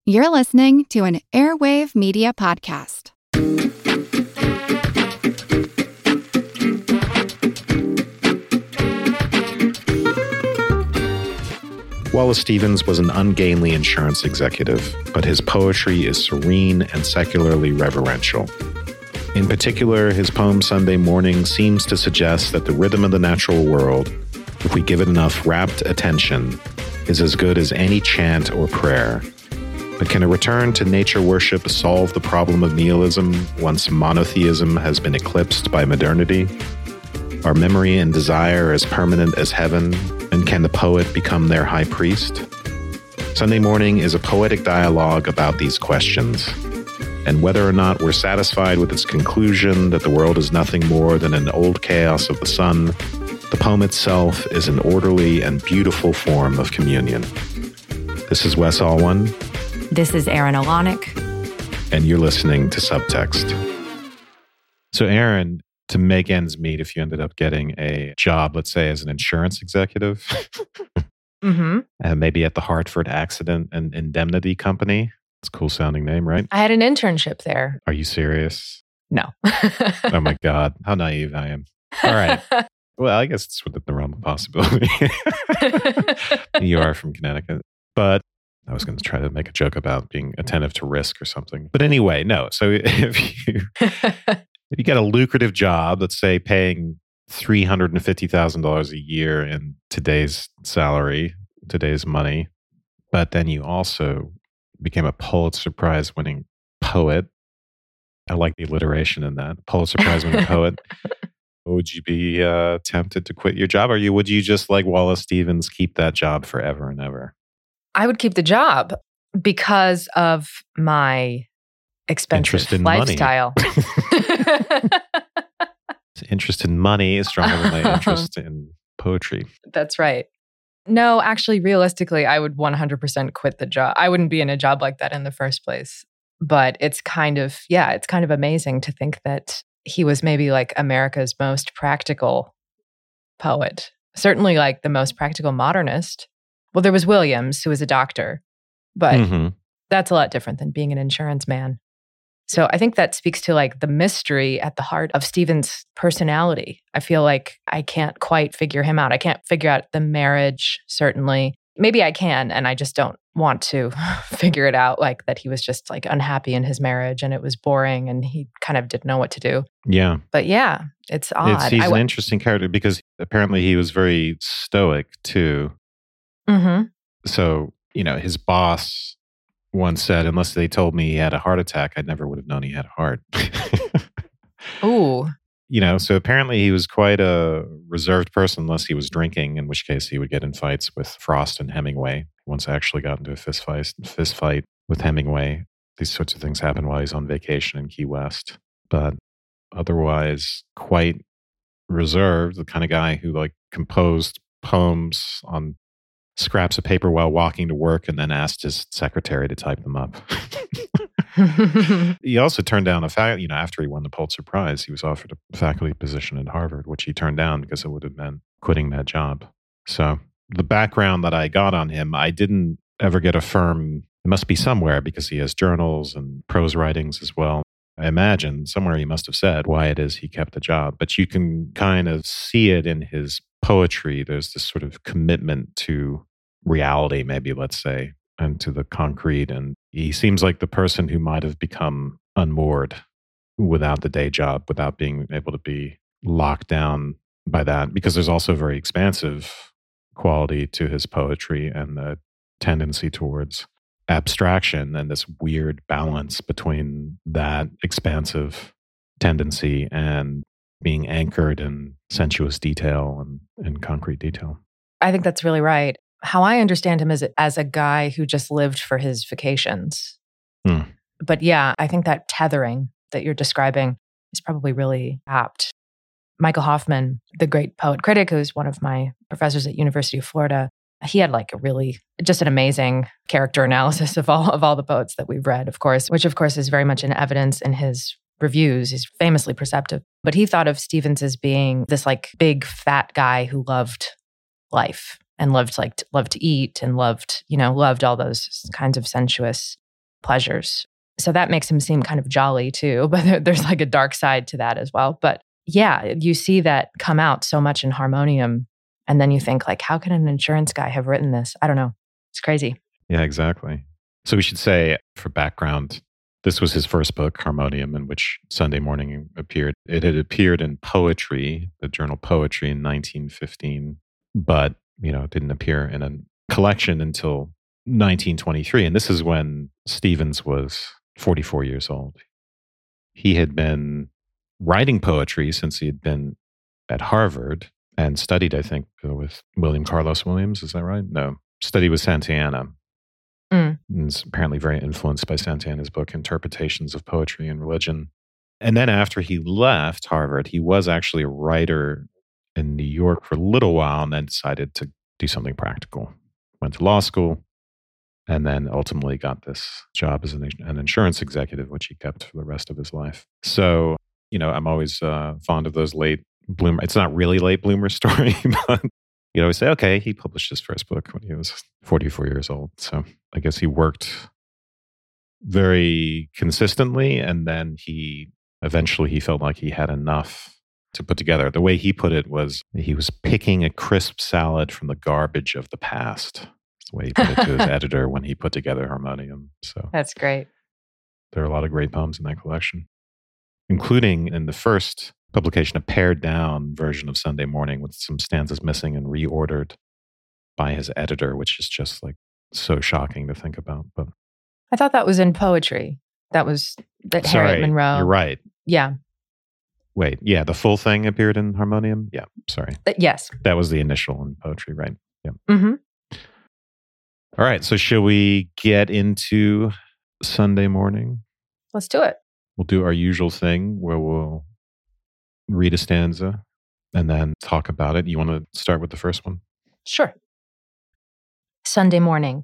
You're listening to an Airwave Media Podcast. Wallace Stevens was an ungainly insurance executive, but his poetry is serene and secularly reverential. In particular, his poem Sunday Morning seems to suggest that the rhythm of the natural world, if we give it enough rapt attention, is as good as any chant or prayer. But can a return to nature worship solve the problem of nihilism once monotheism has been eclipsed by modernity? Are memory and desire as permanent as heaven, and can the poet become their high priest? Sunday Morning is a poetic dialogue about these questions, and whether or not we're satisfied with its conclusion that the world is nothing more than an old chaos of the sun, the poem itself is an orderly and beautiful form of communion. This is Wes Alwan. This is Aaron Alanik. And you're listening to Subtext. So Aaron, to make ends meet, if you ended up getting a job, let's say as an insurance executive, and maybe at the Hartford Accident and Indemnity Company. It's a cool sounding name, right? I had an internship there. Are you serious? No. Oh my God, how naive I am. All right. Well, I guess it's within the realm of possibility. You are from Connecticut. But I was going to try to make a joke about being attentive to risk or something. But anyway, no. So if you get a lucrative job, let's say paying $350,000 a year in today's salary, today's money, but then you also became a Pulitzer Prize winning poet. I like the alliteration in that. Pulitzer Prize winning poet. Would you be tempted to quit your job? Or would you just like Wallace Stevens keep that job forever and ever? I would keep the job because of my expensive lifestyle. Interest in money is stronger than my interest in poetry. That's right. No, actually, realistically, I would 100% quit the job. I wouldn't be in a job like that in the first place. But it's kind of amazing to think that he was maybe like America's most practical poet. Certainly like the most practical modernist. Well, there was Williams, who was a doctor, but that's a lot different than being an insurance man. So I think that speaks to like the mystery at the heart of Stevens' personality. I feel like I can't quite figure him out. I can't figure out the marriage, certainly. Maybe I can, and I just don't want to figure it out, like that he was just like unhappy in his marriage and it was boring and he kind of didn't know what to do. Yeah. But yeah, it's odd. He's an interesting character because apparently he was very stoic too. So, his boss once said, unless they told me he had a heart attack, I never would have known he had a heart. Ooh. So apparently he was quite a reserved person unless he was drinking, in which case he would get in fights with Frost and Hemingway. He once actually got into a fist fight with Hemingway. These sorts of things happen while he's on vacation in Key West. But otherwise, quite reserved, the kind of guy who like composed poems on scraps of paper while walking to work and then asked his secretary to type them up. He also turned down after he won the Pulitzer Prize, he was offered a faculty position at Harvard, which he turned down because it would have meant quitting that job. So the background that I got on him, I didn't ever get a firm, it must be somewhere because he has journals and prose writings as well. I imagine somewhere he must have said why it is he kept the job, but you can kind of see it in his poetry. There's this sort of commitment to reality, maybe, let's say, and to the concrete. And he seems like the person who might have become unmoored without the day job, without being able to be locked down by that, because there's also a very expansive quality to his poetry and the tendency towards abstraction and this weird balance between that expansive tendency and being anchored in sensuous detail and concrete detail. I think that's really right. How I understand him is as a guy who just lived for his vacations. But yeah, I think that tethering that you're describing is probably really apt. Michael Hoffman, the great poet critic, who's one of my professors at University of Florida, he had like just an amazing character analysis of all the poets that we've read, of course, which of course is very much in evidence in his reviews. He's famously perceptive. But he thought of Stevens as being this like big fat guy who loved life and loved to eat and loved all those kinds of sensuous pleasures. So that makes him seem kind of jolly too, but there's like a dark side to that as well. But yeah, you see that come out so much in Harmonium. And then you think like, how can an insurance guy have written this? I don't know. It's crazy. Yeah, exactly. So we should say, for background, this was his first book, Harmonium, in which Sunday Morning appeared. It had appeared in Poetry, the journal Poetry, in 1915, but it didn't appear in a collection until 1923. And this is when Stevens was 44 years old. He had been writing poetry since he had been at Harvard and studied, I think, with William Carlos Williams. Is that right? No. Studied with Santayana. And is apparently very influenced by Santayana's book, Interpretations of Poetry and Religion. And then after he left Harvard, he was actually a writer in New York for a little while and then decided to do something practical. Went to law school and then ultimately got this job as an insurance executive, which he kept for the rest of his life. So, I'm always fond of those late bloomer. It's not really late bloomer story, but you always say, okay, he published his first book when he was 44 years old. So I guess he worked very consistently, and then he felt like he had enough to put together. The way he put it was he was picking a crisp salad from the garbage of the past. That's the way he put it to his editor when he put together Harmonium. So that's great. There are a lot of great poems in that collection, including in the first publication, a pared down version of Sunday Morning with some stanzas missing and reordered by his editor, which is just like so shocking to think about. But I thought that was in Poetry. That was Harriet Monroe. You're right. Yeah. Wait, yeah, the full thing appeared in Harmonium? Yeah, sorry. Yes. That was the initial in Poetry, right? Yeah. Mm-hmm. All right, so shall we get into Sunday Morning? Let's do it. We'll do our usual thing where we'll read a stanza and then talk about it. You want to start with the first one? Sure. Sunday Morning.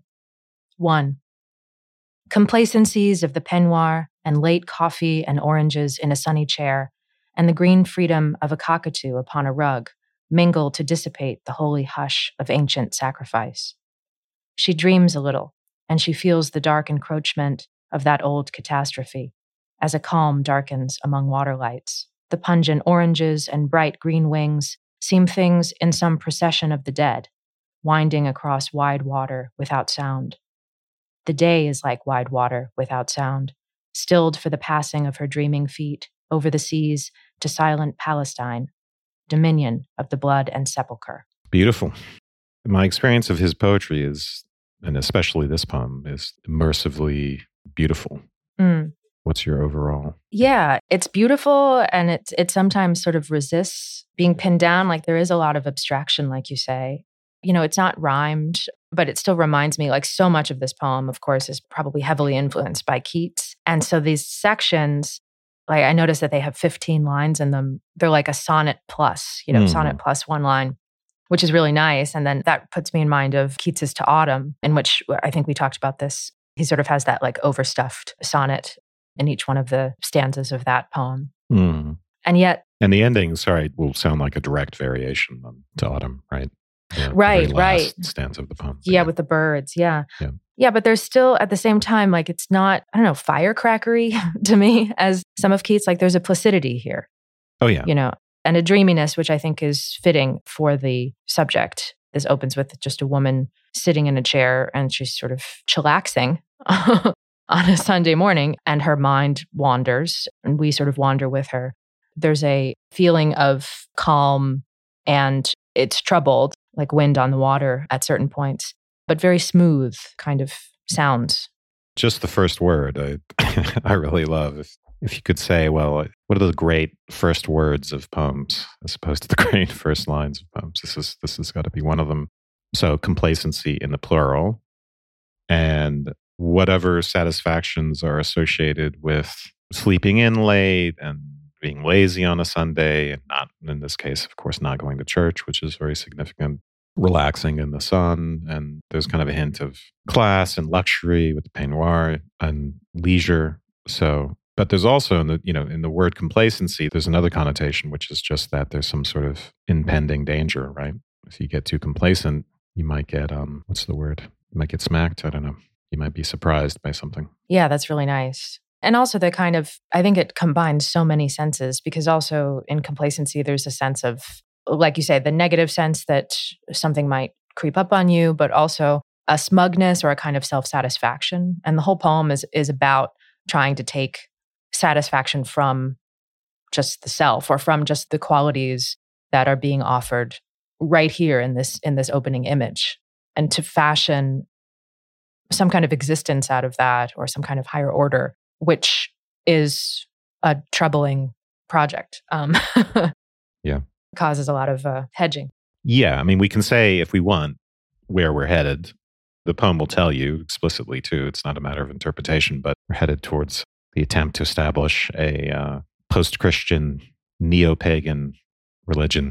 1. Complacencies of the peignoir and late coffee and oranges in a sunny chair and the green freedom of a cockatoo upon a rug mingle to dissipate the holy hush of ancient sacrifice. She dreams a little, and she feels the dark encroachment of that old catastrophe as a calm darkens among water lights. The pungent oranges and bright green wings seem things in some procession of the dead, winding across wide water without sound. The day is like wide water without sound, stilled for the passing of her dreaming feet over the seas to silent Palestine, dominion of the blood and sepulchre. Beautiful. My experience of his poetry is, and especially this poem, is immersively beautiful. What's your overall? Yeah, it's beautiful, and it sometimes sort of resists being pinned down. Like there is a lot of abstraction, like you say. It's not rhymed, but it still reminds me, like so much of this poem, of course, is probably heavily influenced by Keats. And so these sections, like I noticed that they have 15 lines in them. They're like a sonnet plus, sonnet plus one line, which is really nice. And then that puts me in mind of Keats's To Autumn, in which I think we talked about this. He sort of has that like overstuffed sonnet in each one of the stanzas of that poem. And yet... And the ending, will sound like a direct variation on To Autumn, right? Right. Stanza of the poem. Yeah, with the birds. Yeah, but there's still, at the same time, like it's not, I don't know, firecrackery to me as some of Keats. Like there's a placidity here. Oh, yeah. And a dreaminess, which I think is fitting for the subject. This opens with just a woman sitting in a chair and she's sort of chillaxing on a Sunday morning, and her mind wanders, and we sort of wander with her. There's a feeling of calm, and it's troubled, like wind on the water at certain points, but very smooth kind of sounds. Just the first word, I really love. If you could say, well, what are the great first words of poems as opposed to the great first lines of poems? This has got to be one of them. So complacency in the plural, and whatever satisfactions are associated with sleeping in late and being lazy on a Sunday, and not, in this case, of course, not going to church, which is very significant, relaxing in the sun. And there's kind of a hint of class and luxury with the peignoir and leisure. So, but there's also in the word complacency, there's another connotation, which is just that there's some sort of impending danger, right? If you get too complacent, you might get, what's the word? You might get smacked. I don't know. You might be surprised by something. Yeah, that's really nice. And also I think it combines so many senses, because also in complacency, there's a sense of, like you say, the negative sense that something might creep up on you, but also a smugness or a kind of self-satisfaction. And the whole poem is about trying to take satisfaction from just the self, or from just the qualities that are being offered right here in this opening image, and to fashion some kind of existence out of that, or some kind of higher order, which is a troubling project. Yeah. Causes a lot of hedging. Yeah. I mean, we can say, if we want, where we're headed. The poem will tell you explicitly, too. It's not a matter of interpretation, but we're headed towards the attempt to establish a post-Christian, neo-pagan religion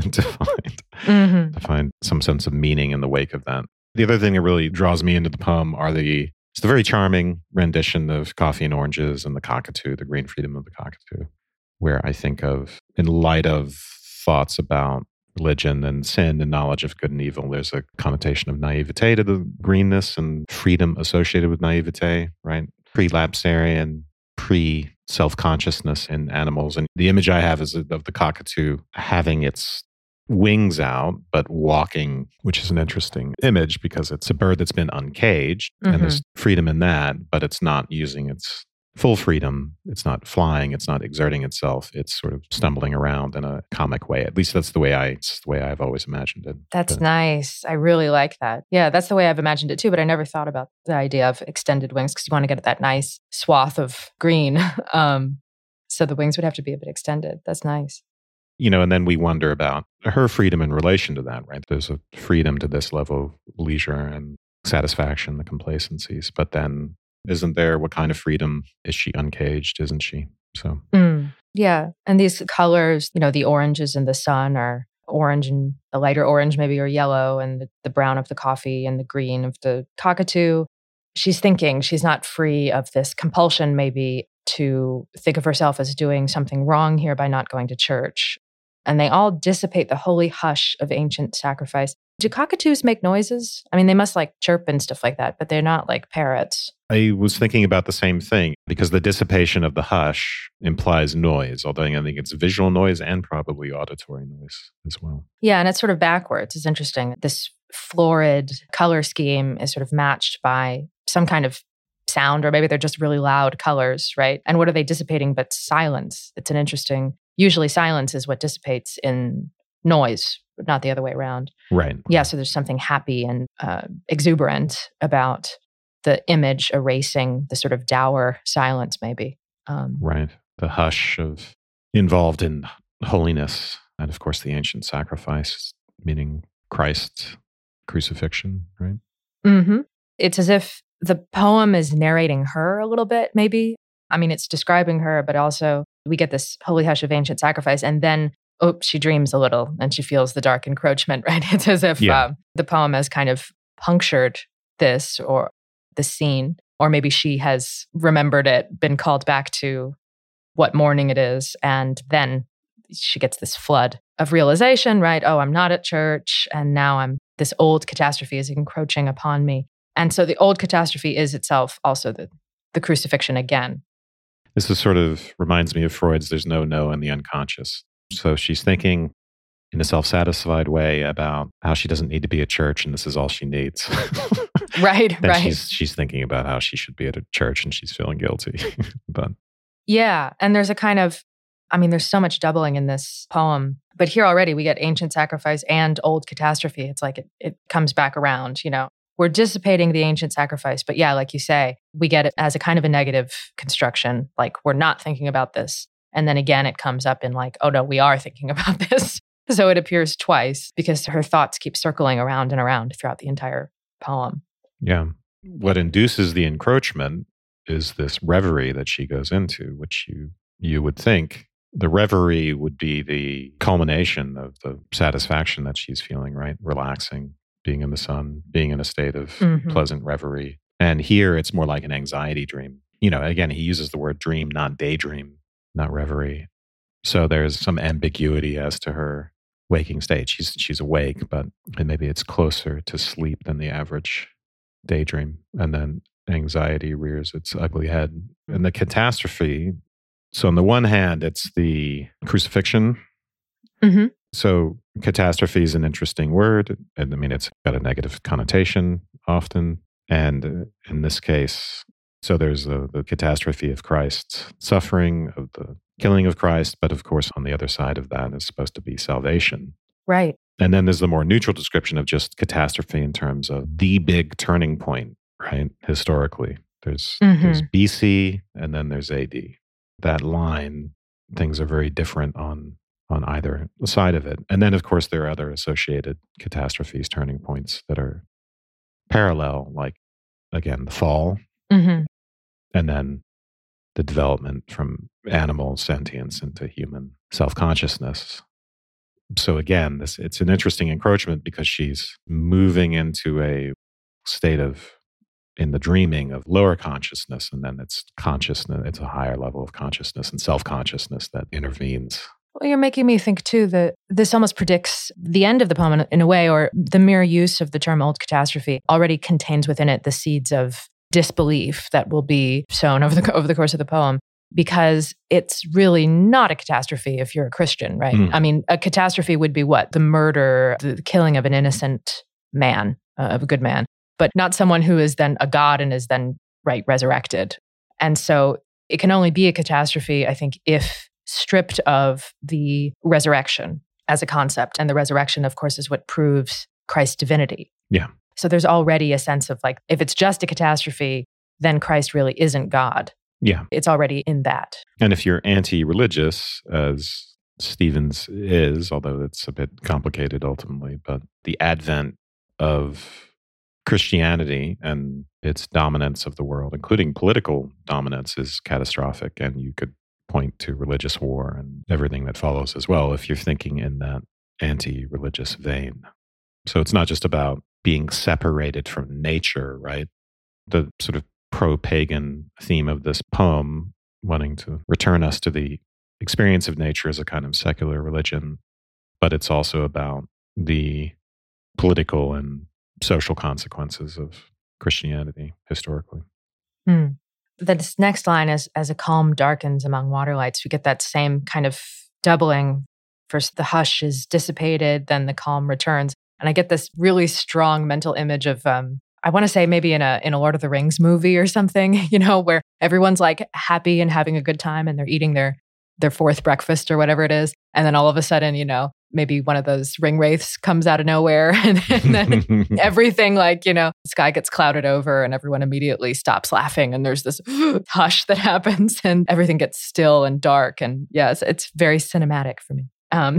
to find some sense of meaning in the wake of that. The other thing that really draws me into the poem it's the very charming rendition of Coffee and Oranges and the Cockatoo, the green freedom of the cockatoo, where I think of, in light of thoughts about religion and sin and knowledge of good and evil, there's a connotation of naivete to the greenness and freedom associated with naivete, right? Pre-lapsarian, pre-self-consciousness in animals. And the image I have is of the cockatoo having its wings out, but walking, which is an interesting image because it's a bird that's been uncaged and there's freedom in that, but it's not using its full freedom. It's not flying. It's not exerting itself. It's sort of stumbling around in a comic way. At least that's the way I've always imagined it. That's nice. I really like that. Yeah, that's the way I've imagined it too, but I never thought about the idea of extended wings, because you want to get that nice swath of green. So the wings would have to be a bit extended. That's nice. And then we wonder about her freedom in relation to that, right? There's a freedom to this level of leisure and satisfaction, the complacencies. But then isn't there, what kind of freedom? Is she uncaged? Isn't she? So. Yeah. And these colors, the oranges in the sun are orange, and the lighter orange maybe, or yellow, and the brown of the coffee and the green of the cockatoo. She's thinking she's not free of this compulsion maybe to think of herself as doing something wrong here by not going to church. And they all dissipate the holy hush of ancient sacrifice. Do cockatoos make noises? I mean, they must chirp and stuff like that, but they're not like parrots. I was thinking about the same thing, because the dissipation of the hush implies noise, although I think it's visual noise and probably auditory noise as well. Yeah, and it's sort of backwards. It's interesting. This florid color scheme is sort of matched by some kind of sound, or maybe they're just really loud colors, right? And what are they dissipating but silence? It's an interesting, usually silence is what dissipates in noise, but not the other way around. Right. Yeah, so there's something happy and exuberant about the image erasing the sort of dour silence, maybe. Right. The hush of involved in holiness, and of course the ancient sacrifice, meaning Christ's crucifixion, right? It's as if the poem is narrating her a little bit, maybe. I mean, it's describing her, but also we get this holy hush of ancient sacrifice, and then she dreams a little and she feels the dark encroachment, right? It's as if the poem has kind of punctured this, or the scene, or maybe she has remembered it, been called back to what morning it is, and then she gets this flood of realization, right? Oh, I'm not at church, and now this old catastrophe is encroaching upon me. And so the old catastrophe is itself also the crucifixion again. This is sort of reminds me of Freud's "there's no in the unconscious." So she's thinking in a self-satisfied way about how she doesn't need to be at church, and this is all she needs. Right. She's thinking about how she should be at a church, and she's feeling guilty. But yeah, and there's a kind of, there's so much doubling in this poem. But here already we get ancient sacrifice and old catastrophe. It's like it comes back around, We're dissipating the ancient sacrifice. But yeah, like you say, we get it as a kind of a negative construction. Like, we're not thinking about this. And then again, it comes up in oh no, we are thinking about this. So it appears twice, because her thoughts keep circling around and around throughout the entire poem. Yeah. What induces the encroachment is this reverie that she goes into, which you would think the reverie would be the culmination of the satisfaction that she's feeling, right? Relaxing, being in the sun, being in a state of pleasant reverie. And here it's more like an anxiety dream. Again, he uses the word dream, not daydream, not reverie. So there's some ambiguity as to her waking state. She's awake, but maybe it's closer to sleep than the average daydream. And then anxiety rears its ugly head. And the catastrophe, so on the one hand, it's the crucifixion. Mm-hmm. So catastrophe is an interesting word. And I mean, it's got a negative connotation often. And in this case, so there's the catastrophe of Christ's suffering, of the killing of Christ. But of course, on the other side of that is supposed to be salvation. Right. And then there's the more neutral description of just catastrophe in terms of the big turning point, right? Historically, there's BC and then there's AD. That line, things are very different on either side of it. And then, of course, there are other associated catastrophes, turning points that are parallel, like, again, the fall, and then the development from animal sentience into human self-consciousness. So again, it's an interesting encroachment because she's moving into a state of, in the dreaming of lower consciousness, and then it's consciousness, it's a higher level of consciousness and self-consciousness that intervenes. Well, you're making me think too that this almost predicts the end of the poem in a way, or the mere use of the term old catastrophe already contains within it the seeds of disbelief that will be sown over the course of the poem, because it's really not a catastrophe if you're a Christian, right? I mean, a catastrophe would be what? The murder, the killing of an innocent man, of a good man, but not someone who is then a god and is then, right, resurrected. And so it can only be a catastrophe, I think, if stripped of the resurrection as a concept. And the resurrection, of course, is what proves Christ's divinity. Yeah. So there's already a sense of like, if it's just a catastrophe, then Christ really isn't God. Yeah. It's already in that. And if you're anti-religious, as Stevens is, although it's a bit complicated ultimately, but the advent of Christianity and its dominance of the world, including political dominance, is catastrophic. And you could point to religious war and everything that follows as well, if you're thinking in that anti-religious vein. So it's not just about being separated from nature, right? The sort of pro-pagan theme of this poem, wanting to return us to the experience of nature as a kind of secular religion, but it's also about the political and social consequences of Christianity historically. This next line is, as a calm darkens among water lights, we get that same kind of doubling. First, the hush is dissipated, then the calm returns. And I get this really strong mental image of, I want to say maybe in a Lord of the Rings movie or something, you know, where everyone's like happy and having a good time and they're eating their fourth breakfast or whatever it is. And then all of a sudden, you know, maybe one of those ring wraiths comes out of nowhere and then everything, like, you know, the sky gets clouded over and everyone immediately stops laughing and there's this hush that happens and everything gets still and dark. And yes, it's very cinematic for me.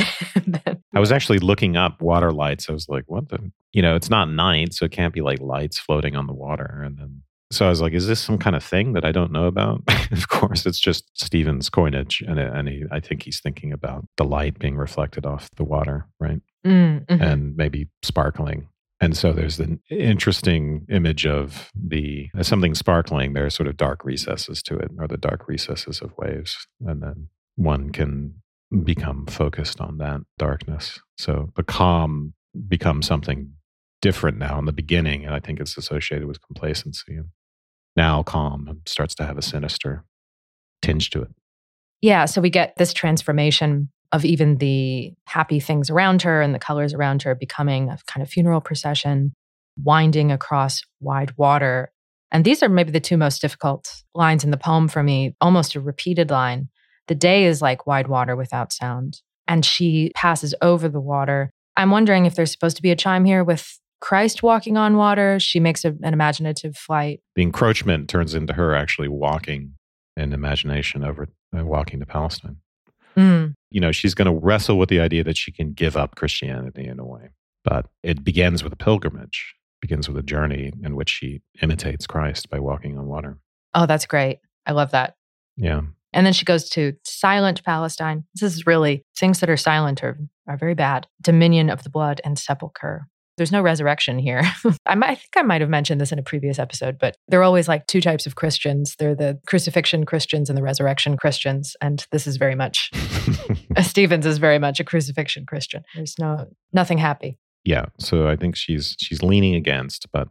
I was actually looking up water lights. I was like, what the, you know, it's not night, so it can't be like lights floating on the water. And then, so I was like, is this some kind of thing that I don't know about? Of course, it's just Stevens' coinage. And I think he's thinking about the light being reflected off the water, right? And maybe sparkling. And so there's an interesting image of something sparkling. There are sort of dark recesses to it, or the dark recesses of waves. And then one can become focused on that darkness. So the calm becomes something different now in the beginning, and I think it's associated with complacency. And now calm starts to have a sinister tinge to it. Yeah, so we get this transformation of even the happy things around her and the colors around her becoming a kind of funeral procession, winding across wide water. And these are maybe the two most difficult lines in the poem for me, almost a repeated line. The day is like wide water without sound, and she passes over the water. I'm wondering if there's supposed to be a chime here with Christ walking on water. She makes an imaginative flight. The encroachment turns into her actually walking in imagination over, walking to Palestine. You know, she's going to wrestle with the idea that she can give up Christianity in a way. But it begins with a pilgrimage, begins with a journey in which she imitates Christ by walking on water. Oh, that's great. I love that. Yeah. And then she goes to silent Palestine. This is really, things that are silent are very bad. Dominion of the blood and sepulcher. There's no resurrection here. I think I might have mentioned this in a previous episode, but there are always like two types of Christians. They're the crucifixion Christians and the resurrection Christians. And this is very much, Stevens is very much a crucifixion Christian. There's nothing happy. Yeah. So I think she's leaning against, but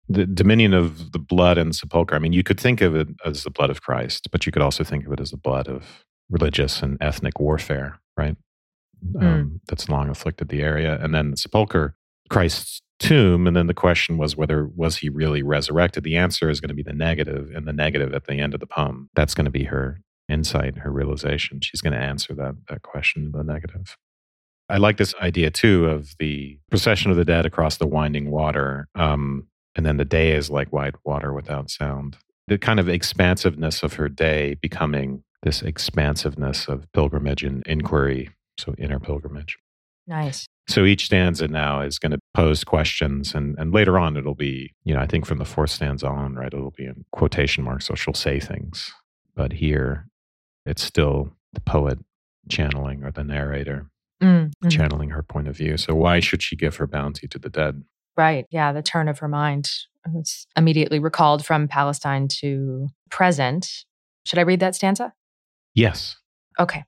the dominion of the blood and sepulchre. I mean, you could think of it as the blood of Christ, but you could also think of it as the blood of religious and ethnic warfare, right? That's long afflicted the area. And then the sepulchre, Christ's tomb. And then the question was was he really resurrected? The answer is going to be the negative, and the negative at the end of the poem. That's going to be her insight, her realization. She's going to answer that question, the negative. I like this idea too of the procession of the dead across the winding water. And then the day is like wide water without sound. The kind of expansiveness of her day becoming this expansiveness of pilgrimage and inquiry, so inner pilgrimage. Nice. So each stanza now is going to pose questions, and later on it'll be, I think from the fourth stanza on, right, it'll be in quotation marks, so she'll say things. But here, it's still the poet channeling, or the narrator channeling her point of view. So why should she give her bounty to the dead? Right. Yeah. The turn of her mind. It's immediately recalled from Palestine to present. Should I read that stanza? Yes. Okay.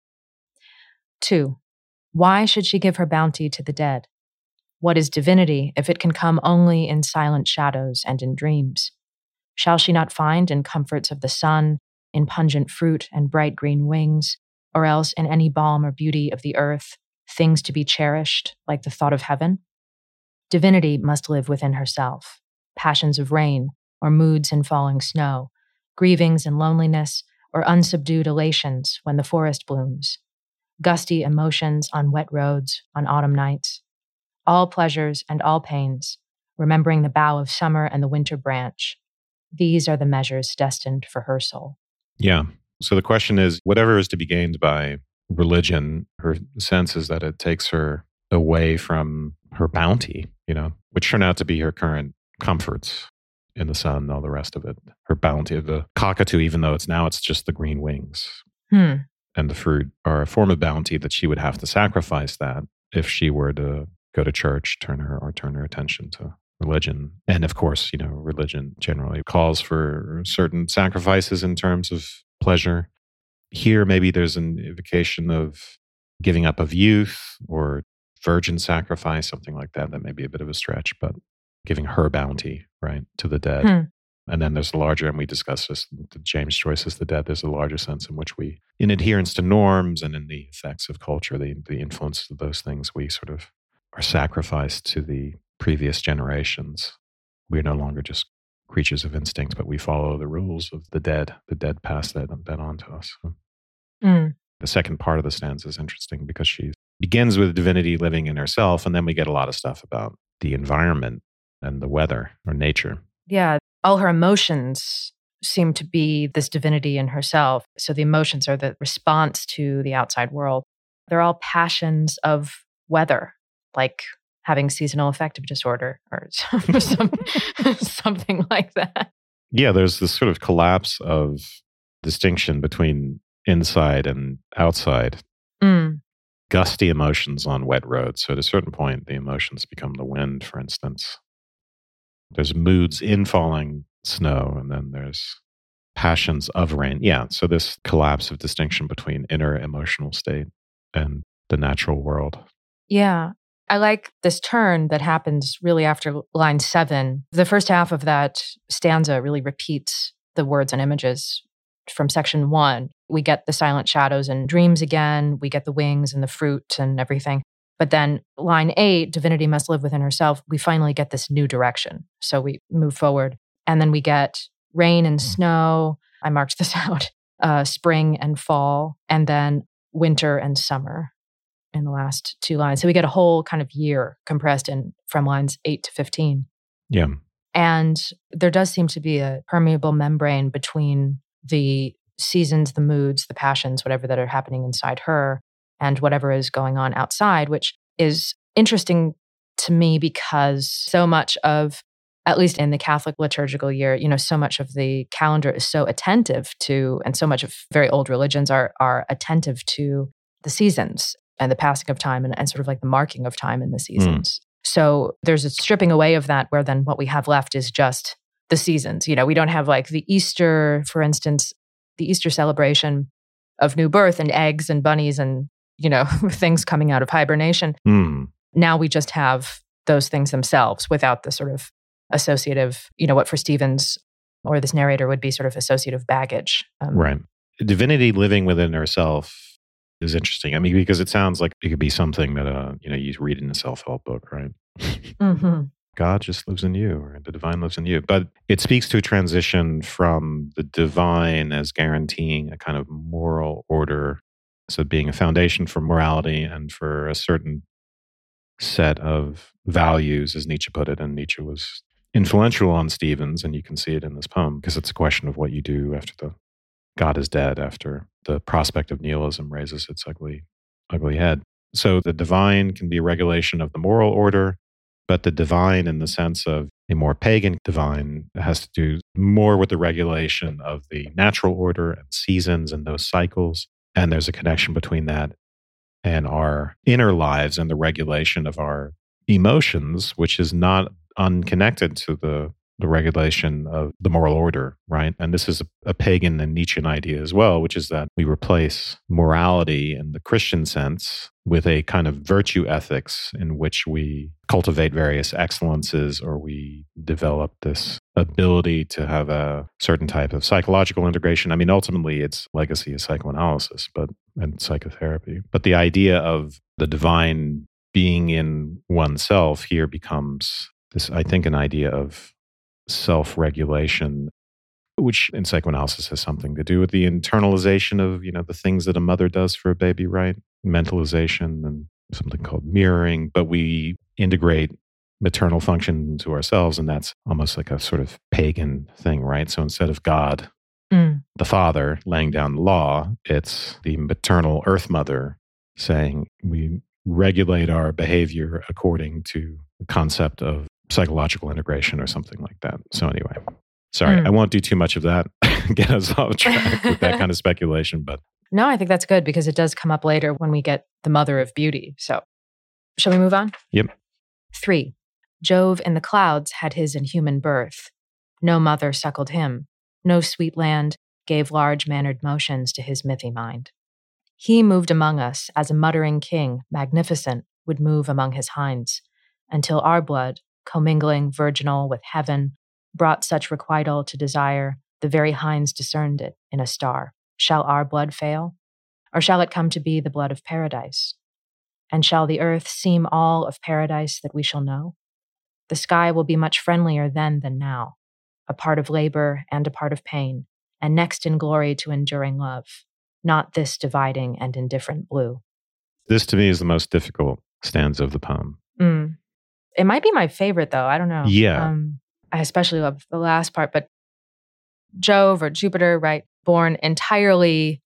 2. Why should she give her bounty to the dead? What is divinity if it can come only in silent shadows and in dreams? Shall she not find in comforts of the sun, in pungent fruit and bright green wings, or else in any balm or beauty of the earth, things to be cherished like the thought of heaven? Divinity must live within herself, passions of rain, or moods in falling snow, grievings and loneliness, or unsubdued elations when the forest blooms, gusty emotions on wet roads on autumn nights, all pleasures and all pains, remembering the bough of summer and the winter branch. These are the measures destined for her soul. Yeah. So the question is, whatever is to be gained by religion, her sense is that it takes her away from her bounty, which turn out to be her current comforts in the sun, all the rest of it. Her bounty, the cockatoo, even though it's just the green wings. And the fruit are a form of bounty that she would have to sacrifice that if she were to go to church, turn her attention to religion. And of course, religion generally calls for certain sacrifices in terms of pleasure. Here, maybe there's an invocation of giving up of youth or virgin sacrifice, something like that. That may be a bit of a stretch, but giving her bounty, right, to the dead. And then there's the larger, and we discussed this, James Joyce's The Dead, there's a larger sense in which we, in adherence to norms and in the effects of culture, the influence of those things, we sort of are sacrificed to the previous generations. We're no longer just creatures of instinct, but we follow the rules of the dead. The dead pass that on to us. The second part of the stanza is interesting because she begins with divinity living in herself, and then we get a lot of stuff about the environment and the weather or nature. Yeah, all her emotions seem to be this divinity in herself. So the emotions are the response to the outside world. They're all passions of weather, like having seasonal affective disorder or something like that. Yeah, there's this sort of collapse of distinction between inside and outside. Gusty emotions on wet roads. So at a certain point, the emotions become the wind, for instance. There's moods in falling snow, and then there's passions of rain. Yeah, so this collapse of distinction between inner emotional state and the natural world. Yeah. I like this turn that happens really after line 7. The first half of that stanza really repeats the words and images from section 1. We get the silent shadows and dreams again. We get the wings and the fruit and everything. But then line 8, divinity must live within herself. We finally get this new direction. So we move forward. And then we get rain and snow. I marked this out. Spring and fall. And then winter and summer in the last 2 lines. So we get a whole kind of year compressed in from lines 8 to 15. Yeah. And there does seem to be a permeable membrane between the seasons, the moods, the passions, whatever that are happening inside her, and whatever is going on outside, which is interesting to me because so much of, at least in the Catholic liturgical year, so much of the calendar is so attentive to, and so much of very old religions are attentive to the seasons and the passing of time and sort of like the marking of time in the seasons. So there's a stripping away of that where then what we have left is just the seasons. We don't have like the Easter, for instance, the Easter celebration of new birth and eggs and bunnies and, things coming out of hibernation. Now we just have those things themselves without the sort of associative, what for Stevens or this narrator would be sort of associative baggage. Right. Divinity living within herself is interesting. I mean, because it sounds like it could be something that, you read in a self-help book, right? Mm-hmm. God just lives in you, or the divine lives in you. But it speaks to a transition from the divine as guaranteeing a kind of moral order, so being a foundation for morality and for a certain set of values, as Nietzsche put it. And Nietzsche was influential on Stevens, and you can see it in this poem, because it's a question of what you do after the God is dead, after the prospect of nihilism raises its ugly head. So the divine can be a regulation of the moral order, but the divine in the sense of a more pagan divine has to do more with the regulation of the natural order and seasons and those cycles. And there's a connection between that and our inner lives and the regulation of our emotions, which is not unconnected to the regulation of the moral order, right? And this is a pagan and Nietzschean idea as well, which is that we replace morality in the Christian sense with a kind of virtue ethics in which we cultivate various excellences, or we develop this ability to have a certain type of psychological integration. I mean, ultimately, its legacy is psychoanalysis and psychotherapy. But the idea of the divine being in oneself here becomes this, I think, an idea of self-regulation, which in psychoanalysis has something to do with the internalization of, the things that a mother does for a baby, right? Mentalization and something called mirroring. But we integrate maternal function into ourselves, and that's almost like a sort of pagan thing, right? So instead of God, the father, laying down the law, it's the maternal earth mother saying we regulate our behavior according to the concept of psychological integration or something like that. So anyway, sorry, I won't do too much of that, get us off track with that kind of speculation. But no, I think that's good, because it does come up later when we get the mother of beauty. So shall we move on? Yep. 3. Jove in the clouds had his inhuman birth. No mother suckled him. No sweet land gave large mannered motions to his mythy mind. He moved among us as a muttering king, magnificent, would move among his hinds, until our blood, commingling virginal with heaven, brought such requital to desire, the very hinds discerned it in a star. Shall our blood fail? Or shall it come to be the blood of paradise? And shall the earth seem all of paradise that we shall know? The sky will be much friendlier then than now, a part of labor and a part of pain, and next in glory to enduring love, not this dividing and indifferent blue. This to me is the most difficult stanza of the poem. It might be my favorite, though. I don't know. Yeah. I especially love the last part, but Jove or Jupiter, right? Born entirely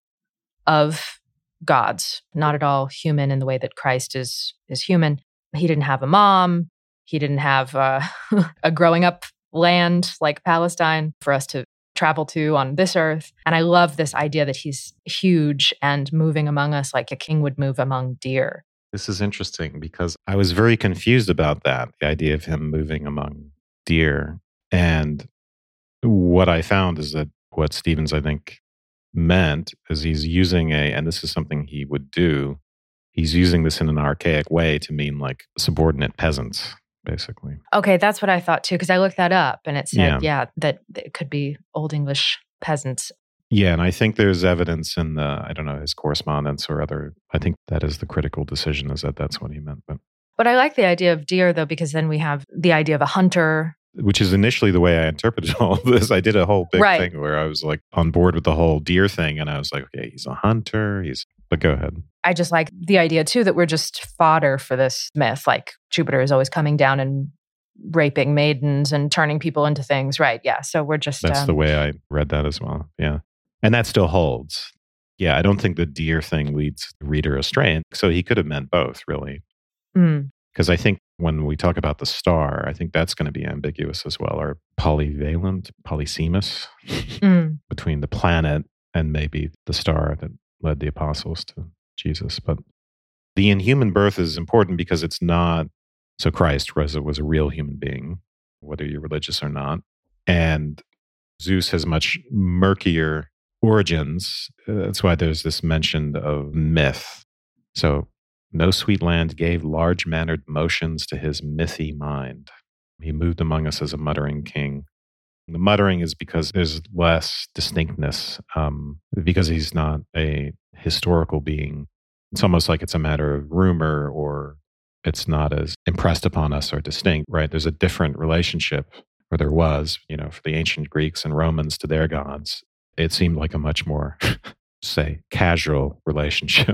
of gods, not at all human in the way that Christ is human. He didn't have a mom. He didn't have a growing up land like Palestine for us to travel to on this earth. And I love this idea that he's huge and moving among us like a king would move among deer. This is interesting because I was very confused about that, the idea of him moving among deer. And what I found is that what Stevens, I think, meant is he's using and this is something he would do, he's using this in an archaic way to mean like subordinate peasants, basically. Okay, that's what I thought too, because I looked that up and it said, that it could be Old English peasants. Yeah, and I think there's evidence in his correspondence or other, I think that is the critical decision, is that that's what he meant. But I like the idea of deer, though, because then we have the idea of a hunter. Which is initially the way I interpreted all of this. I did a whole big thing where I was like on board with the whole deer thing, and I was like, okay, he's a hunter, but go ahead. I just like the idea, too, that we're just fodder for this myth. Like Jupiter is always coming down and raping maidens and turning people into things, right? Yeah, so we're just... That's the way I read that as well, yeah. And that still holds. Yeah, I don't think the deer thing leads the reader astray. So he could have meant both, really. Because I think when we talk about the star, I think that's going to be ambiguous as well, or polyvalent, polysemous, between the planet and maybe the star that led the apostles to Jesus. But the inhuman birth is important because it's not... So Christ was a real human being, whether you're religious or not. And Zeus has much murkier origins. That's why there's this mention of myth. So, no sweet land gave large mannered motions to his mythy mind. He moved among us as a muttering king. The muttering is because there's less distinctness, because he's not a historical being. It's almost like it's a matter of rumor, or it's not as impressed upon us or distinct, right? There's a different relationship, or there was, for the ancient Greeks and Romans to their gods. It seemed like a much more, say, casual relationship.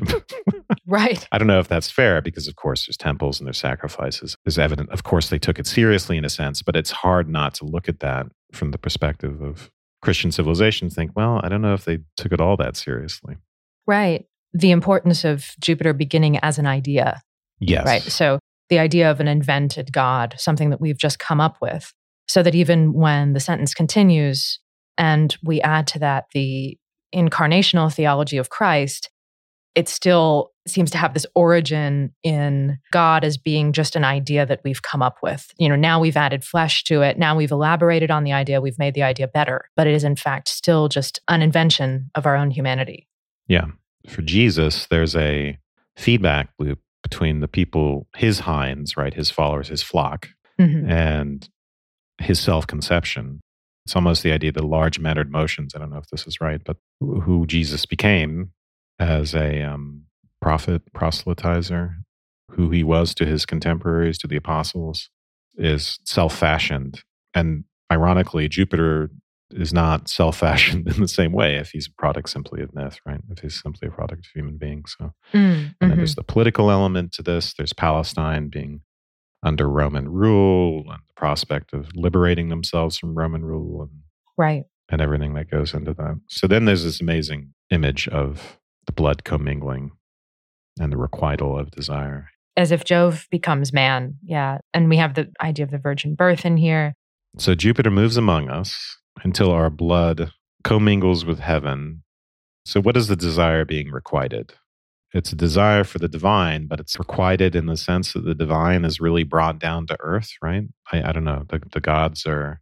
Right. I don't know if that's fair because, of course, there's temples and there's sacrifices. There's evident, of course, they took it seriously in a sense, but it's hard not to look at that from the perspective of Christian civilization. Think, well, I don't know if they took it all that seriously. Right. The importance of Jupiter beginning as an idea. Yes. Right. So the idea of an invented god, something that we've just come up with, so that even when the sentence continues and we add to that the incarnational theology of Christ, it still seems to have this origin in God as being just an idea that we've come up with. Now we've added flesh to it. Now we've elaborated on the idea. We've made the idea better. But it is, in fact, still just an invention of our own humanity. Yeah. For Jesus, there's a feedback loop between the people, his hinds, right, his followers, his flock, and his self-conception. It's almost the idea of the large mattered motions. I don't know if this is right, but who Jesus became as a prophet, proselytizer, who he was to his contemporaries, to the apostles, is self-fashioned. And ironically, Jupiter is not self-fashioned in the same way if he's a product simply of myth, right? If he's simply a product of human beings. So, and then there's the political element to this. There's Palestine being under Roman rule and the prospect of liberating themselves from Roman rule and, right, and everything that goes into that. So then there's this amazing image of the blood commingling and the requital of desire. As if Jove becomes man, yeah. And we have the idea of the virgin birth in here. So Jupiter moves among us until our blood commingles with heaven. So what is the desire being requited? It's a desire for the divine, but it's requited in the sense that the divine is really brought down to earth, right? I don't know. The gods are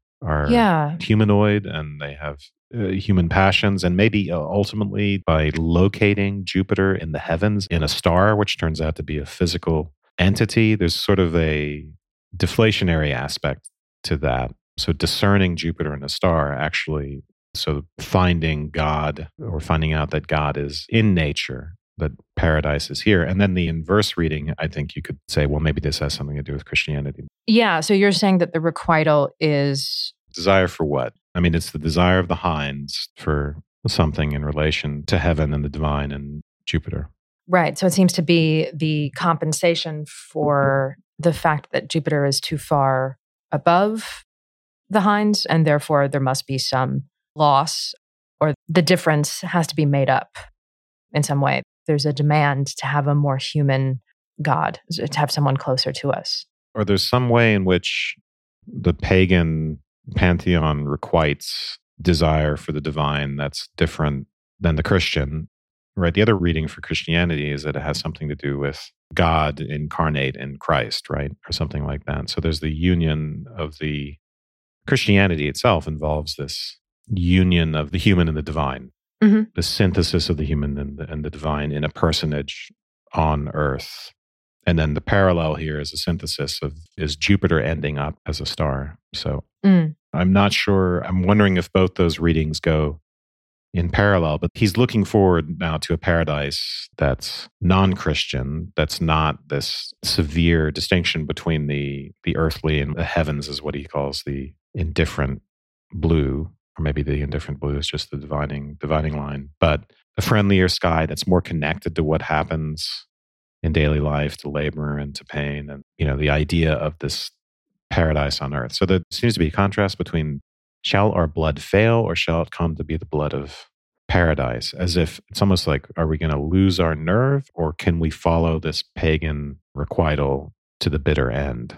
humanoid and they have human passions. And maybe ultimately by locating Jupiter in the heavens in a star, which turns out to be a physical entity, there's sort of a deflationary aspect to that. So discerning Jupiter in a star actually, so finding God or finding out that God is in nature, that paradise is here. And then the inverse reading, I think you could say, well, maybe this has something to do with Christianity. Yeah. So you're saying that the requital is... Desire for what? I mean, it's the desire of the hinds for something in relation to heaven and the divine and Jupiter. Right. So it seems to be the compensation for the fact that Jupiter is too far above the hinds, and therefore there must be some loss, or the difference has to be made up in some way. There's a demand to have a more human God, to have someone closer to us. Or there's some way in which the pagan pantheon requites desire for the divine that's different than the Christian, right? The other reading for Christianity is that it has something to do with God incarnate in Christ, right? Or something like that. So there's the union of the Christianity itself involves this union of the human and the divine, the synthesis of the human and the divine in a personage on earth. And then the parallel here is a synthesis of, is Jupiter ending up as a star? So I'm not sure. I'm wondering if both those readings go in parallel, but he's looking forward now to a paradise that's non-Christian, that's not this severe distinction between the earthly and the heavens, is what he calls the indifferent blue, or maybe the indifferent blue is just the dividing line, but a friendlier sky that's more connected to what happens in daily life, to labor and to pain, and the idea of this paradise on earth. So there seems to be a contrast between shall our blood fail or shall it come to be the blood of paradise? As if it's almost like, are we going to lose our nerve, or can we follow this pagan requital to the bitter end?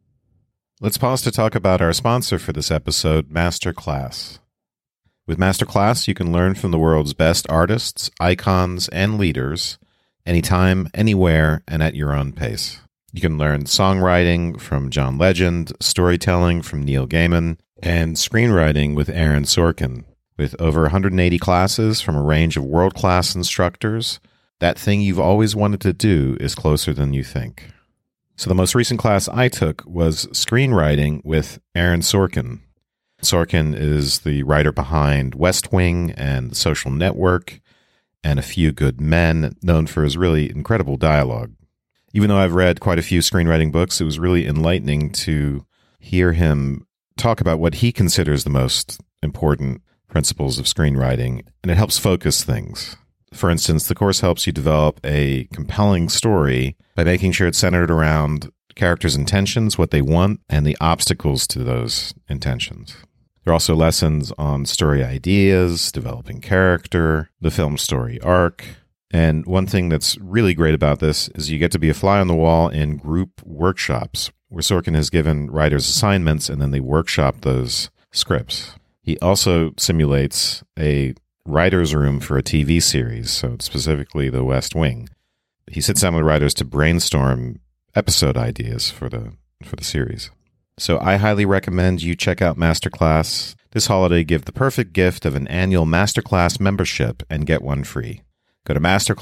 Let's pause to talk about our sponsor for this episode, Masterclass. With Masterclass, you can learn from the world's best artists, icons, and leaders anytime, anywhere, and at your own pace. You can learn songwriting from John Legend, storytelling from Neil Gaiman, and screenwriting with Aaron Sorkin. With over 180 classes from a range of world-class instructors, that thing you've always wanted to do is closer than you think. So the most recent class I took was screenwriting with Aaron Sorkin. Sorkin is the writer behind West Wing and The Social Network and A Few Good Men, known for his really incredible dialogue. Even though I've read quite a few screenwriting books, it was really enlightening to hear him talk about what he considers the most important principles of screenwriting, and it helps focus things. For instance, the course helps you develop a compelling story by making sure it's centered around characters' intentions, what they want, and the obstacles to those intentions. There are also lessons on story ideas, developing character, the film story arc. And one thing that's really great about this is you get to be a fly on the wall in group workshops, where Sorkin has given writers assignments and then they workshop those scripts. He also simulates a writer's room for a TV series, so specifically The West Wing. He sits down with writers to brainstorm episode ideas for the series. So I highly recommend you check out Masterclass. This holiday, give the perfect gift of an annual Masterclass membership and get one free. Go to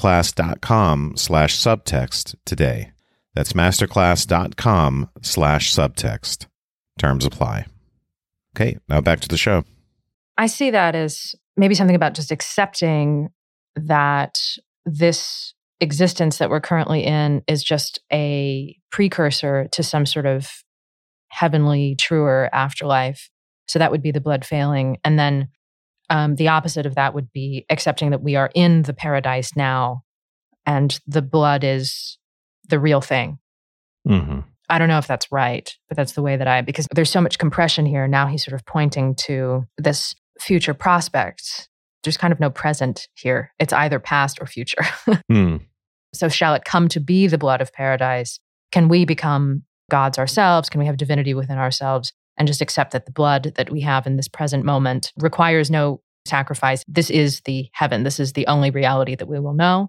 masterclass.com/subtext today. That's masterclass.com/subtext. Terms apply. Okay, now back to the show. I see that as maybe something about just accepting that this existence that we're currently in is just a precursor to some sort of heavenly, truer afterlife. So that would be the blood failing. And then the opposite of that would be accepting that we are in the paradise now and the blood is the real thing. Mm-hmm. I don't know if that's right, but that's the way that because there's so much compression here. Now he's sort of pointing to this future prospect. There's kind of no present here. It's either past or future. So shall it come to be the blood of paradise? Can we become gods ourselves? Can we have divinity within ourselves and just accept that the blood that we have in this present moment requires no sacrifice? This is the heaven. This is the only reality that we will know.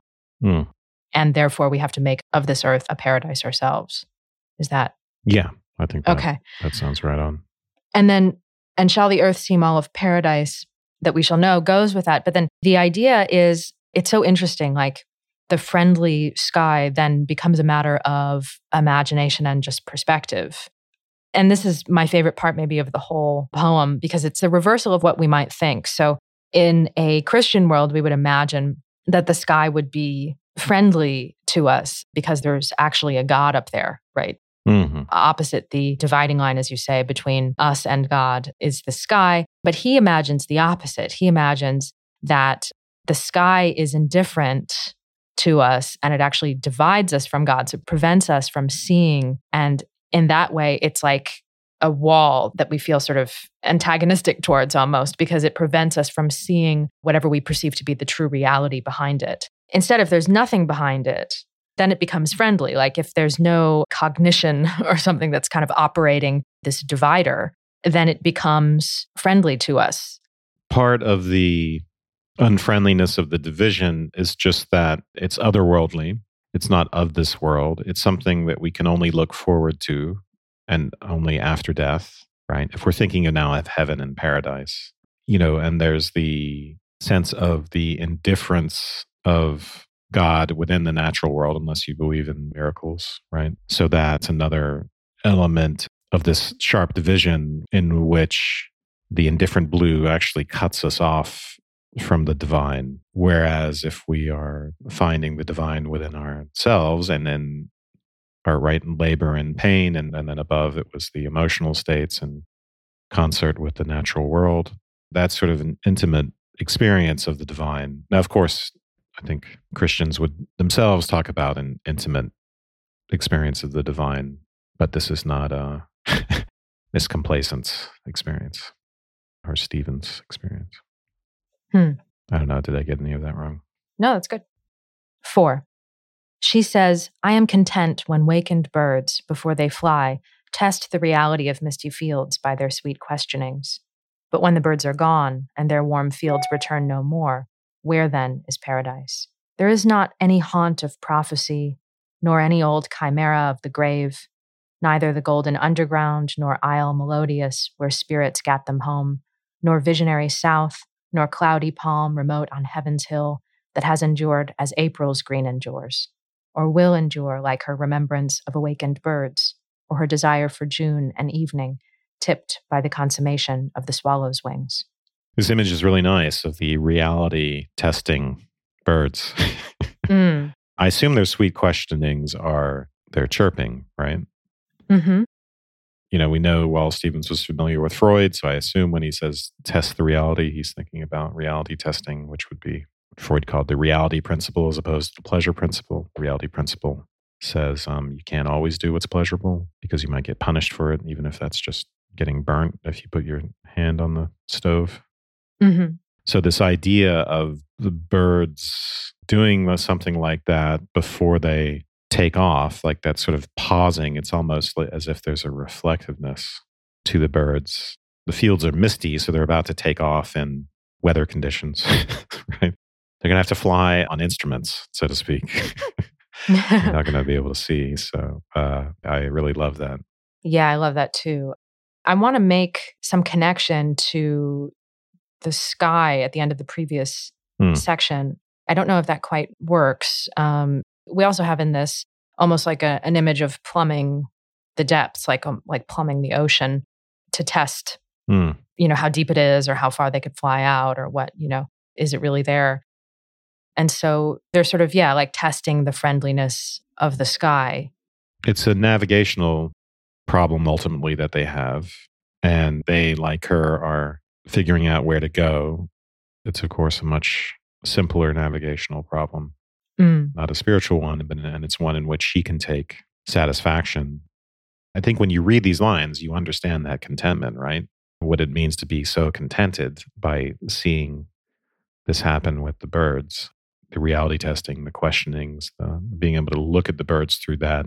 And therefore we have to make of this earth a paradise ourselves. Is that? Yeah, I think that, okay. That sounds right on. And then, and shall the earth seem all of paradise that we shall know goes with that. But then the idea is, it's so interesting, like the friendly sky then becomes a matter of imagination and just perspective. And this is my favorite part maybe of the whole poem, because it's the reversal of what we might think. So in a Christian world, we would imagine that the sky would be friendly to us because there's actually a God up there, right? Mm-hmm. Opposite the dividing line, as you say, between us and God is the sky. But he imagines the opposite. He imagines that the sky is indifferent to us and it actually divides us from God. So it prevents us from seeing. And in that way, it's like a wall that we feel sort of antagonistic towards almost, because it prevents us from seeing whatever we perceive to be the true reality behind it. Instead, if there's nothing behind it, then it becomes friendly. Like if there's no cognition or something that's kind of operating this divider, then it becomes friendly to us. Part of the unfriendliness of the division is just that it's otherworldly. It's not of this world. It's something that we can only look forward to and only after death, right? If we're thinking now of heaven and paradise, and there's the sense of the indifference of God within the natural world, unless you believe in miracles, right? So that's another element of this sharp division in which the indifferent blue actually cuts us off from the divine. Whereas if we are finding the divine within ourselves and then are right in labor and pain, and then above it was the emotional states and concert with the natural world, that's sort of an intimate experience of the divine. Now, of course, I think Christians would themselves talk about an intimate experience of the divine, but this is not a miscomplacence experience or Stephen's experience. I don't know. Did I get any of that wrong? No, that's good. 4. She says, I am content when wakened birds, before they fly, test the reality of misty fields by their sweet questionings. But when the birds are gone and their warm fields return no more, where then is paradise? There is not any haunt of prophecy, nor any old chimera of the grave, neither the golden underground, nor isle melodious where spirits gat them home, nor visionary south, nor cloudy palm remote on heaven's hill that has endured as April's green endures. or will endure like her remembrance of awakened birds, or her desire for June and evening, tipped by the consummation of the swallow's wings. This image is really nice of the reality testing birds. Mm. I assume their sweet questionings are their chirping, right? Mm-hmm. You know, we know Wallace Stevens was familiar with Freud, so I assume when he says test the reality, he's thinking about reality testing, which would be what Freud called the reality principle as opposed to the pleasure principle. The reality principle says you can't always do what's pleasurable because you might get punished for it, even if that's just getting burnt if you put your hand on the stove. Mm-hmm. So this idea of the birds doing something like that before they take off, like that sort of pausing, it's almost as if there's a reflectiveness to the birds. The fields are misty, so they're about to take off in weather conditions, right? They're going to have to fly on instruments, so to speak. You're not going to be able to see. So I really love that. Yeah, I love that too. I want to make some connection to the sky at the end of the previous section. I don't know if that quite works. We also have in this almost like an image of plumbing the depths, like plumbing the ocean to test, how deep it is or how far they could fly out or what, is it really there? And so they're sort of, like testing the friendliness of the sky. It's a navigational problem ultimately that they have. And they, like her, are figuring out where to go. It's, of course, a much simpler navigational problem. Not a spiritual one, and it's one in which she can take satisfaction. I think when you read these lines, you understand that contentment, right? What it means to be so contented by seeing this happen with the birds, the reality testing, the questionings, being able to look at the birds through that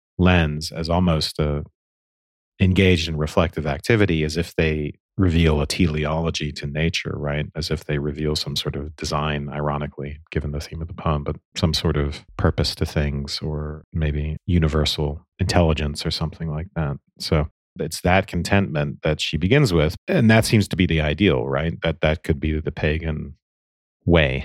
lens as almost engaged in reflective activity, as if they reveal a teleology to nature, right? As if they reveal some sort of design, ironically, given the theme of the poem, but some sort of purpose to things or maybe universal intelligence or something like that. So it's that contentment that she begins with. And that seems to be the ideal, right? That could be the pagan way.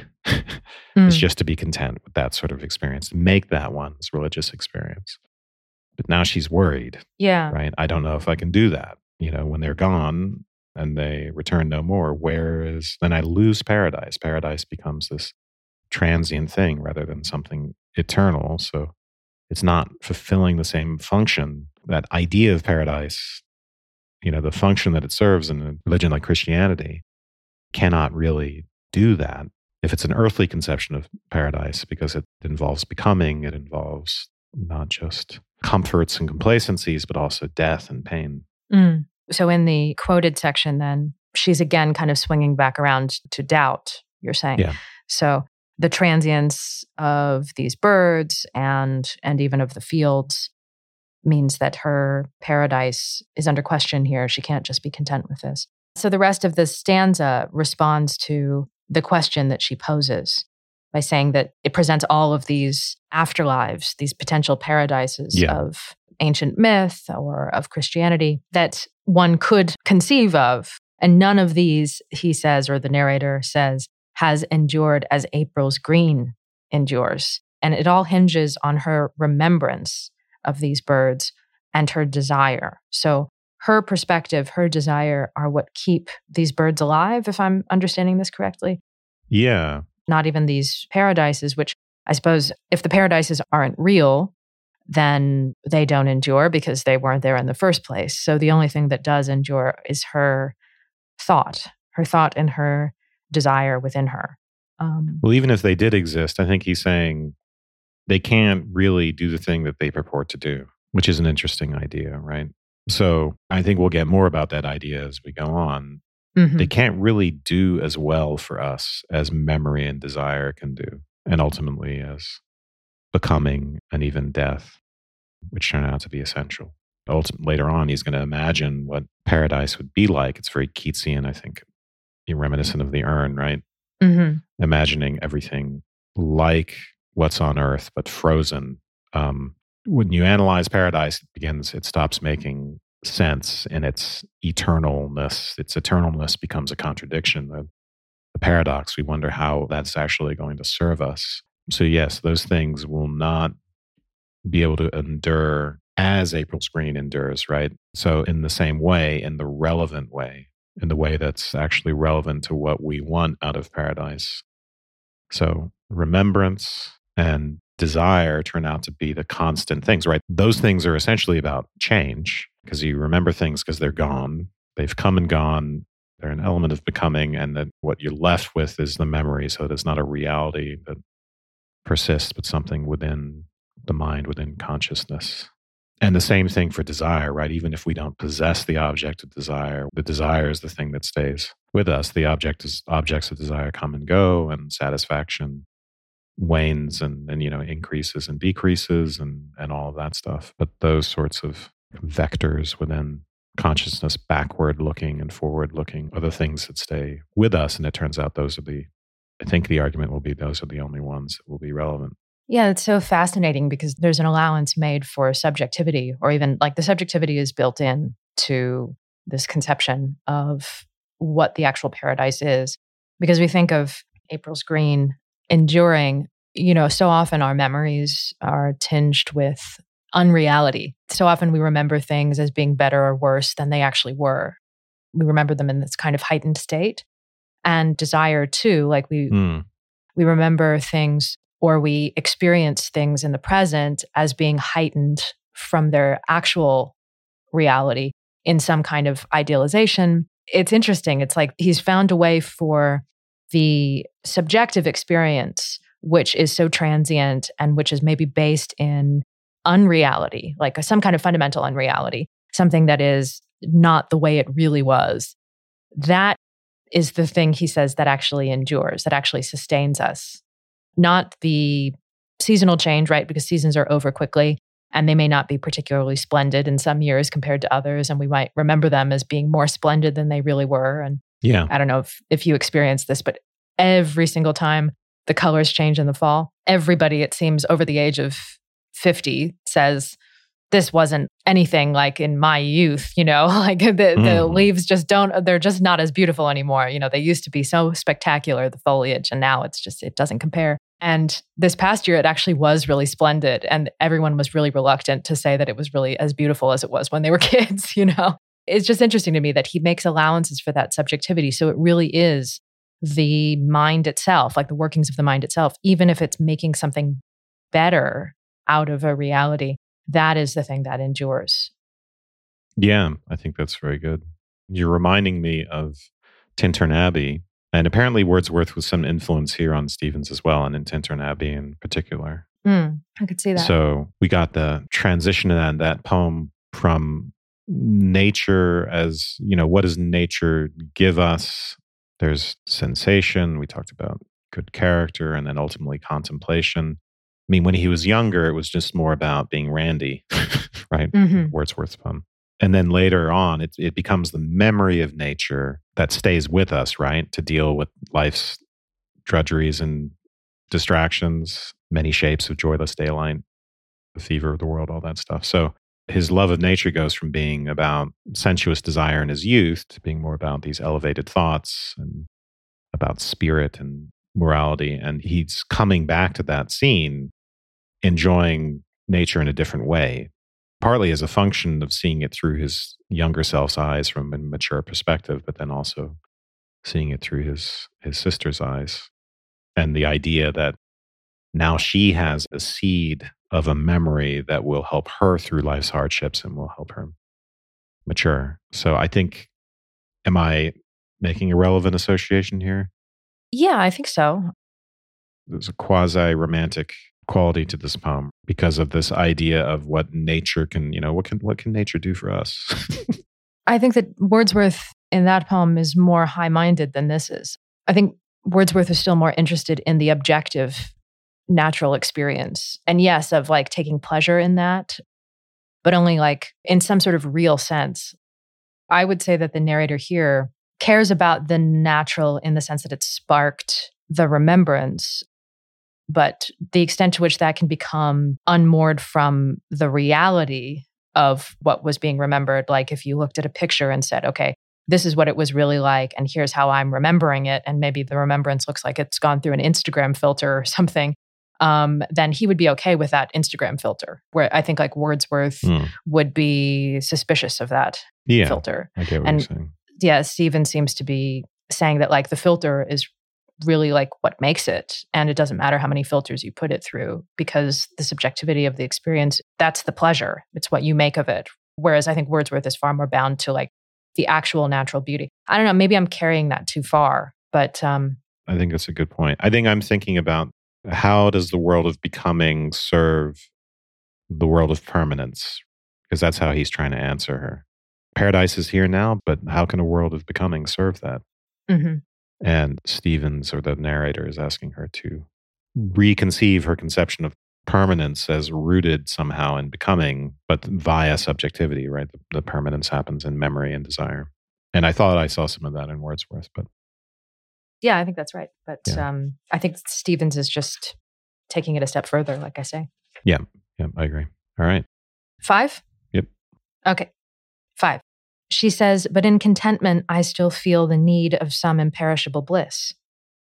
It's just to be content with that sort of experience, to make that one's religious experience. But now she's worried. Yeah. Right? I don't know if I can do that. When they're gone and they return no more, then I lose paradise. Paradise becomes this transient thing rather than something eternal. So it's not fulfilling the same function. That idea of paradise, the function that it serves in a religion like Christianity, cannot really do that if it's an earthly conception of paradise, because it involves becoming, it involves not just comforts and complacencies, but also death and pain. So in the quoted section, then, she's again kind of swinging back around to doubt, you're saying. Yeah. So the transience of these birds and even of the fields means that her paradise is under question here. She can't just be content with this. So the rest of this stanza responds to the question that she poses by saying that it presents all of these afterlives, these potential paradises of ancient myth or of Christianity that one could conceive of. And none of these, he says, or the narrator says, has endured as April's green endures. And it all hinges on her remembrance of these birds and her desire. So her perspective, her desire are what keep these birds alive, if I'm understanding this correctly. Yeah. Not even these paradises, which I suppose if the paradises aren't real, then they don't endure because they weren't there in the first place. So the only thing that does endure is her thought and her desire within her. Well, even if they did exist, I think he's saying they can't really do the thing that they purport to do, which is an interesting idea, right? So I think we'll get more about that idea as we go on. Mm-hmm. They can't really do as well for us as memory and desire can do, and ultimately as becoming and even death, which turn out to be essential. Later on, he's going to imagine what paradise would be like. It's very Keatsian, I think, reminiscent of the urn, right? Mm-hmm. Imagining everything like what's on earth, but frozen. When you analyze paradise, it stops making sense in its eternalness. Its eternalness becomes a contradiction, a paradox. We wonder how that's actually going to serve us. So yes, those things will not be able to endure as April's Green endures, right? So in the same way, in the relevant way, in the way that's actually relevant to what we want out of paradise. So remembrance and desire turn out to be the constant things, right? Those things are essentially about change because you remember things because they're gone. They've come and gone. They're an element of becoming, and that what you're left with is the memory. So it's not a reality that persists, but something within the mind, within consciousness. And the same thing for desire, right? Even if we don't possess the object of desire, the desire is the thing that stays with us. The objects of desire come and go, and satisfaction wanes and increases and decreases and all of that stuff. But those sorts of vectors within consciousness, backward looking and forward looking, are the things that stay with us. And it turns out I think the argument will be those are the only ones that will be relevant. Yeah, it's so fascinating because there's an allowance made for subjectivity, or even like the subjectivity is built in to this conception of what the actual paradise is. Because we think of April's Green enduring, so often our memories are tinged with unreality. So often we remember things as being better or worse than they actually were. We remember them in this kind of heightened state. And desire too, like we remember things, or we experience things in the present as being heightened from their actual reality in some kind of idealization. It's interesting. It's like he's found a way for the subjective experience, which is so transient and which is maybe based in unreality, like some kind of fundamental unreality, something that is not the way it really was. That is the thing, he says, that actually endures, that actually sustains us. Not the seasonal change, right? Because seasons are over quickly and they may not be particularly splendid in some years compared to others. And we might remember them as being more splendid than they really were. And yeah, I don't know if you experience this, but every single time the colors change in the fall, everybody, it seems, over the age of 50 says, this wasn't anything like in my youth, like the leaves they're just not as beautiful anymore. They used to be so spectacular, the foliage, and now it doesn't compare. And this past year, it actually was really splendid. And everyone was really reluctant to say that it was really as beautiful as it was when they were kids, It's just interesting to me that he makes allowances for that subjectivity. So it really is the mind itself, like the workings of the mind itself, even if it's making something better out of a reality. That is the thing that endures. Yeah, I think that's very good. You're reminding me of Tintern Abbey, and apparently Wordsworth was some influence here on Stevens as well, and in Tintern Abbey in particular. I could see that. So we got the transition in that poem from nature as, what does nature give us? There's sensation. We talked about good character and then ultimately contemplation. I mean, when he was younger, it was just more about being randy, right? Wordsworth's poem. And then later on, it becomes the memory of nature that stays with us, right? To deal with life's drudgeries and distractions, many shapes of joyless daylight, the fever of the world, all that stuff. So his love of nature goes from being about sensuous desire in his youth to being more about these elevated thoughts and about spirit and morality. And he's coming back to that scene, enjoying nature in a different way, partly as a function of seeing it through his younger self's eyes from a mature perspective, but then also seeing it through his sister's eyes. And the idea that now she has a seed of a memory that will help her through life's hardships and will help her mature. So I think, am I making a relevant association here? Yeah, I think so. There's a quasi-romantic quality to this poem because of this idea of what nature can, what can nature do for us? I think that Wordsworth in that poem is more high-minded than this is. I think Wordsworth is still more interested in the objective natural experience. And yes, of like taking pleasure in that, but only like in some sort of real sense. I would say that the narrator here cares about the natural in the sense that it sparked the remembrance, but the extent to which that can become unmoored from the reality of what was being remembered. Like if you looked at a picture and said, okay, this is what it was really like, and here's how I'm remembering it, and maybe the remembrance looks like it's gone through an Instagram filter or something. then he would be okay with that Instagram filter, where I think like Wordsworth would be suspicious of that filter. I get what you're saying. Yeah, Stephen seems to be saying that like the filter is really like what makes it. And it doesn't matter how many filters you put it through, because the subjectivity of the experience, that's the pleasure. It's what you make of it. Whereas I think Wordsworth is far more bound to like the actual natural beauty. I don't know, maybe I'm carrying that too far, but I think that's a good point. I think I'm thinking about how does the world of becoming serve the world of permanence? Because that's how he's trying to answer her. Paradise is here now, but how can a world of becoming serve that? Mm-hmm. And Stevens, or the narrator, is asking her to reconceive her conception of permanence as rooted somehow in becoming, but via subjectivity, right? The permanence happens in memory and desire. And I thought I saw some of that in Wordsworth, but... Yeah, I think that's right. But I think Stevens is just taking it a step further, like I say. Yeah, I agree. All right. 5? Yep. Okay. 5. She says, but in contentment, I still feel the need of some imperishable bliss.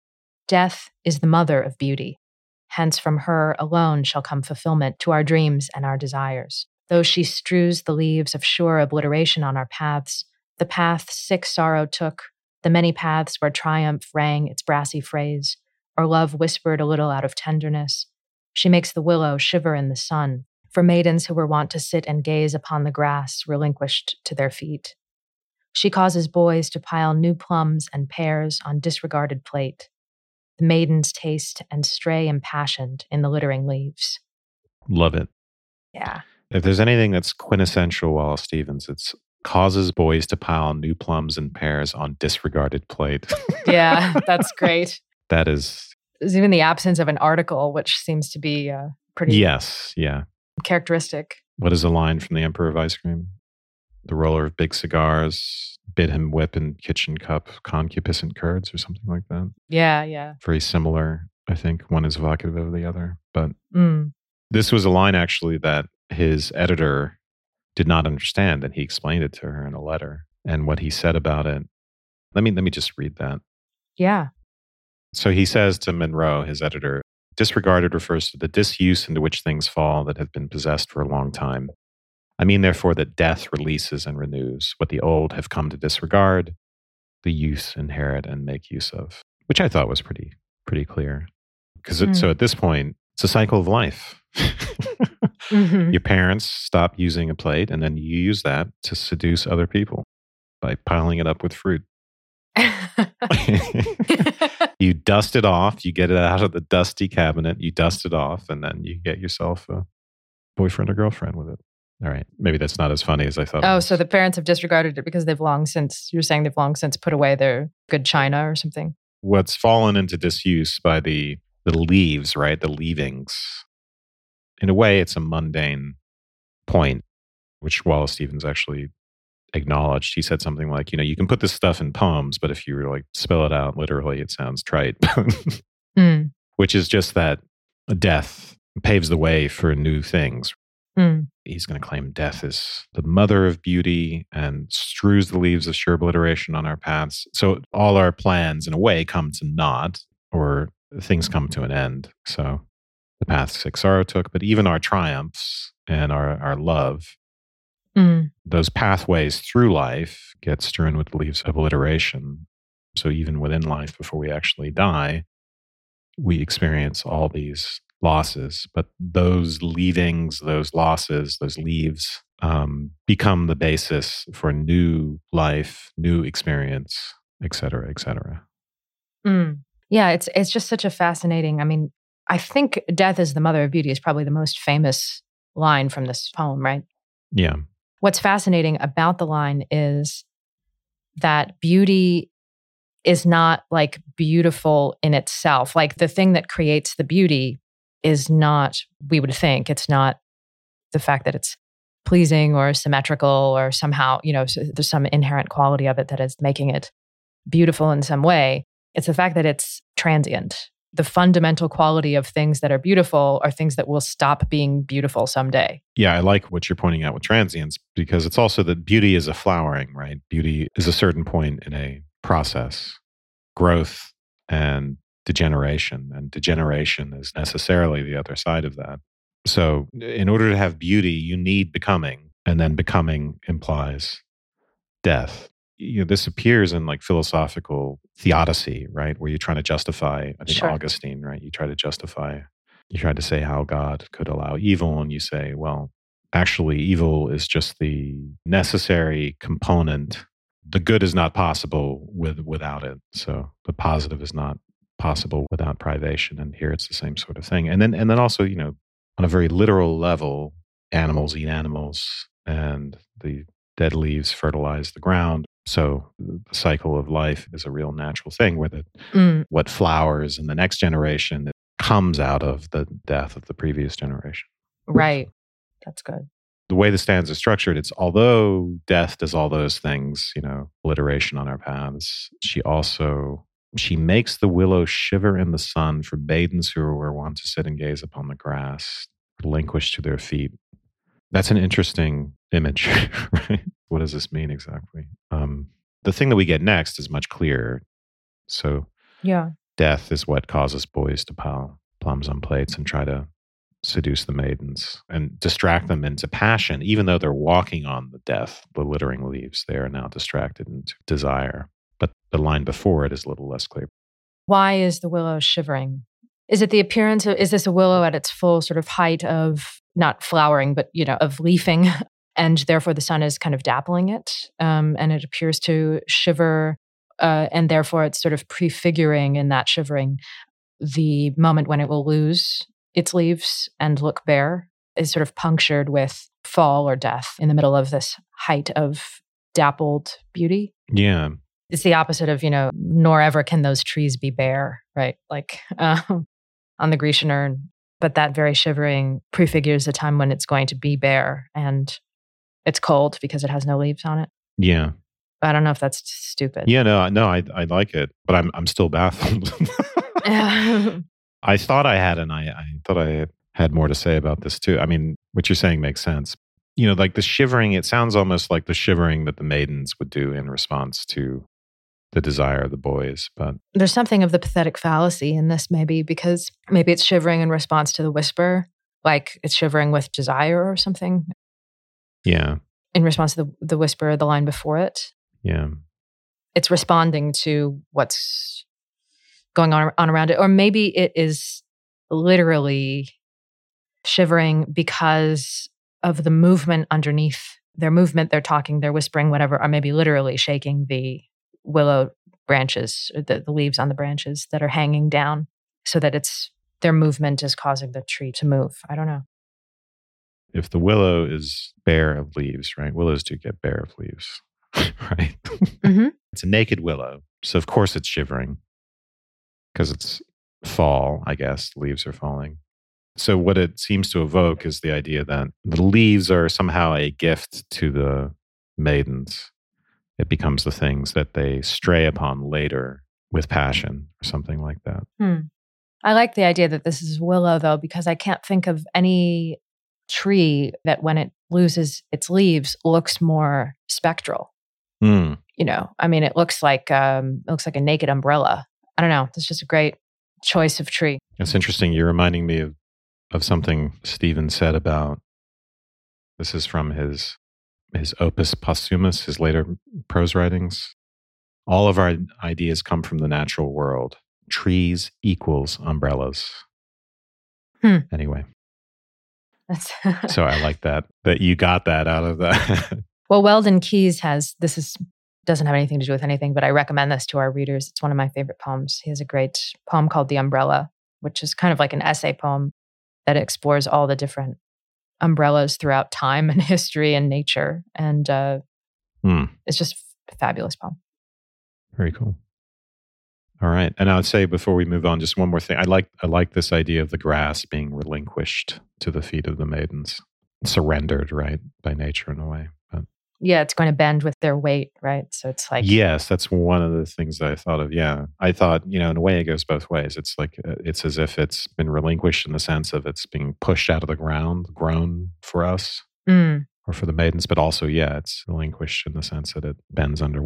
Death is the mother of beauty. Hence from her alone shall come fulfillment to our dreams and our desires. Though she strews the leaves of sure obliteration on our paths, the path sick sorrow took, the many paths where triumph rang its brassy phrase, or love whispered a little out of tenderness. She makes the willow shiver in the sun, for maidens who were wont to sit and gaze upon the grass relinquished to their feet. She causes boys to pile new plums and pears on disregarded plate. The maidens taste and stray impassioned in the littering leaves. Love it. Yeah. If there's anything that's quintessential Wallace Stevens, it's causes boys to pile new plums and pears on disregarded plate. Yeah, that's great. That is... There's even the absence of an article, which seems to be pretty characteristic. What is the line from The Emperor of Ice Cream? The roller of big cigars bid him whip in kitchen cup concupiscent curds, or something like that. Yeah. Very similar, I think. One is evocative of the other. But this was a line actually that his editor did not understand, and he explained it to her in a letter. And what he said about it, let me just read that. Yeah. So he says to Monroe, his editor, disregarded refers to the disuse into which things fall that have been possessed for a long time. I mean, therefore, that death releases and renews what the old have come to disregard, the youth inherit and make use of, which I thought was pretty clear. Because so at this point, it's a cycle of life. Your parents stop using a plate, and then you use that to seduce other people by piling it up with fruit. You dust it off, you get it out of the dusty cabinet, you dust it off, and then you get yourself a boyfriend or girlfriend with it. All right. Maybe that's not as funny as I thought. Oh, so the parents have disregarded it because you're saying they've long since put away their good china or something? What's fallen into disuse by the leaves, right? The leavings. In a way, it's a mundane point, which Wallace Stevens actually acknowledged. He said something like, you can put this stuff in poems, but if you like spell it out literally, it sounds trite. Which is just that death paves the way for new things. He's going to claim death is the mother of beauty and strews the leaves of sure obliteration on our paths. So all our plans, in a way, come to naught, or things come to an end. So the path sick sorrow took, but even our triumphs and our love, those pathways through life get strewn with the leaves of obliteration. So even within life, before we actually die, we experience all these losses, but those leavings, those losses, those leaves become the basis for new life, new experience, et cetera, et cetera. Yeah, it's just such a fascinating, I think death is the mother of beauty is probably the most famous line from this poem, right? Yeah. What's fascinating about the line is that beauty is not like beautiful in itself. Like the thing that creates the beauty is not, we would think, it's not the fact that it's pleasing or symmetrical or somehow, there's some inherent quality of it that is making it beautiful in some way. It's the fact that it's transient. The fundamental quality of things that are beautiful are things that will stop being beautiful someday. Yeah, I like what you're pointing out with transience, because it's also that beauty is a flowering, right? Beauty is a certain point in a process, growth and degeneration, and degeneration is necessarily the other side of that. So in order to have beauty, you need becoming, and then becoming implies death. This appears in like philosophical theodicy, right? Where you're trying to justify, I think Sure. Augustine, right? You try to say how God could allow evil, and you say, well, actually, evil is just the necessary component. The good is not possible without it. So the positive is not possible without privation. And here it's the same sort of thing. And then also, on a very literal level, animals eat animals, and the dead leaves fertilize the ground. So the cycle of life is a real natural thing where what flowers in the next generation comes out of the death of the previous generation. Right. That's good. The way the stanza is structured, it's although death does all those things, alliteration on our paths, she makes the willow shiver in the sun for maidens who were wont to sit and gaze upon the grass, relinquished to their feet. That's an interesting image, right? What does this mean exactly? The thing that we get next is much clearer. So Yeah. death is what causes boys to pile plums on plates and try to seduce the maidens and distract them into passion. Even though they're walking on the littering leaves, they are now distracted into desire. But the line before it is a little less clear. Why is the willow shivering? Is it the appearance of, is this a willow at its full sort of height of not flowering, but, of leafing? And therefore the sun is kind of dappling it. And it appears to shiver. And therefore it's sort of prefiguring in that shivering the moment when it will lose its leaves and look bare, is sort of punctured with fall or death in the middle of this height of dappled beauty. Yeah. It's the opposite of, nor ever can those trees be bare, right? Like on the Grecian urn. But that very shivering prefigures the time when it's going to be bare and it's cold because it has no leaves on it. Yeah. I don't know if that's stupid. Yeah, no, I like it, but I'm still baffled. I thought I had more to say about this too. I mean, what you're saying makes sense. Like the shivering, it sounds almost like the shivering that the maidens would do in response to the desire of the boys. But there's something of the pathetic fallacy in this, maybe, because maybe it's shivering in response to the whisper, like it's shivering with desire or something. Yeah. In response to the whisper, the line before it. Yeah. It's responding to what's going on around it. Or maybe it is literally shivering because of the movement underneath. Their movement, they're talking, they're whispering, whatever, or maybe literally shaking the willow branches, or the leaves on the branches that are hanging down, so that their movement is causing the tree to move. I don't know. If the willow is bare of leaves, right? Willows do get bare of leaves, right? Mm-hmm. It's a naked willow. So of course it's shivering because it's fall, I guess. The leaves are falling. So what it seems to evoke is the idea that the leaves are somehow a gift to the maidens. It becomes the things that they stray upon later with passion or something like that. I like the idea that this is willow, though, because I can't think of any tree that when it loses its leaves looks more spectral. I mean, it looks like a naked umbrella. I don't know. It's just a great choice of tree. It's interesting. You're reminding me of something Stephen said about, this is from his Opus Posthumus, his later prose writings. All of our ideas come from the natural world. Trees equals umbrellas. Anyway. So I like that you got that out of that. Well, Weldon Keys doesn't have anything to do with anything, but I recommend this to our readers. It's one of my favorite poems. He has a great poem called The Umbrella, which is kind of like an essay poem that explores all the different umbrellas throughout time and history and nature. And it's just a fabulous poem. Very cool. All right. And I would say before we move on, just one more thing. I like this idea of the grass being relinquished to the feet of the maidens. Surrendered, right, by nature in a way. But yeah, it's going to bend with their weight, right? So it's like... Yes, that's one of the things that I thought of. Yeah. I thought, in a way it goes both ways. It's like, it's as if it's been relinquished in the sense of it's being pushed out of the ground, grown for us or for the maidens. But also, yeah, it's relinquished in the sense that it bends under weight.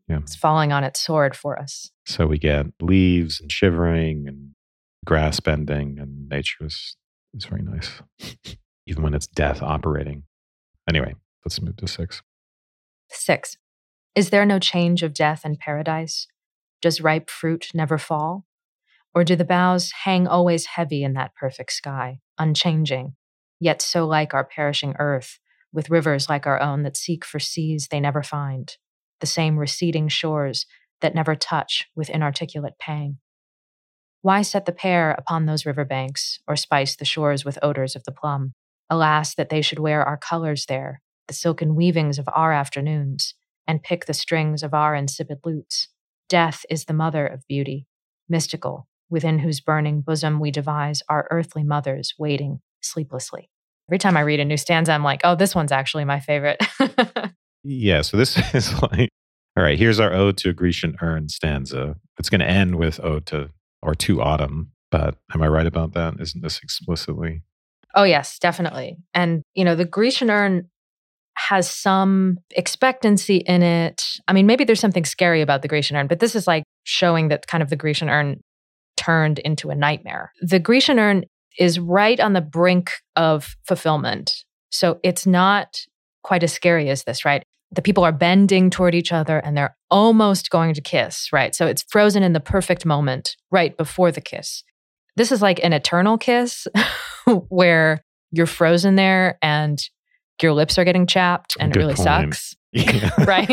Yeah. It's falling on its sword for us. So we get leaves and shivering and grass bending, and nature is very nice, even when it's death operating. Anyway, let's move to 6. 6. Is there no change of death in paradise? Does ripe fruit never fall? Or do the boughs hang always heavy in that perfect sky, unchanging, yet so like our perishing earth, with rivers like our own that seek for seas they never find, the same receding shores that never touch with inarticulate pang? Why set the pear upon those river banks, or spice the shores with odors of the plum? Alas, that they should wear our colors there, the silken weavings of our afternoons, and pick the strings of our insipid lutes. Death is the mother of beauty, mystical, within whose burning bosom we devise our earthly mothers waiting sleeplessly. Every time I read a new stanza, I'm like, oh, this one's actually my favorite. Yeah, so this is like, all right, here's our Ode to a Grecian Urn stanza. It's going to end with Ode to, or to Autumn, but am I right about that? Isn't this explicitly? Oh, yes, definitely. And, the Grecian Urn has some expectancy in it. I mean, maybe there's something scary about the Grecian Urn, but this is like showing that kind of the Grecian Urn turned into a nightmare. The Grecian Urn is right on the brink of fulfillment. So it's not quite as scary as this, right? The people are bending toward each other and they're almost going to kiss, right? So it's frozen in the perfect moment right before the kiss. This is like an eternal kiss where you're frozen there and your lips are getting chapped and Good it really point. sucks. Yeah. Right?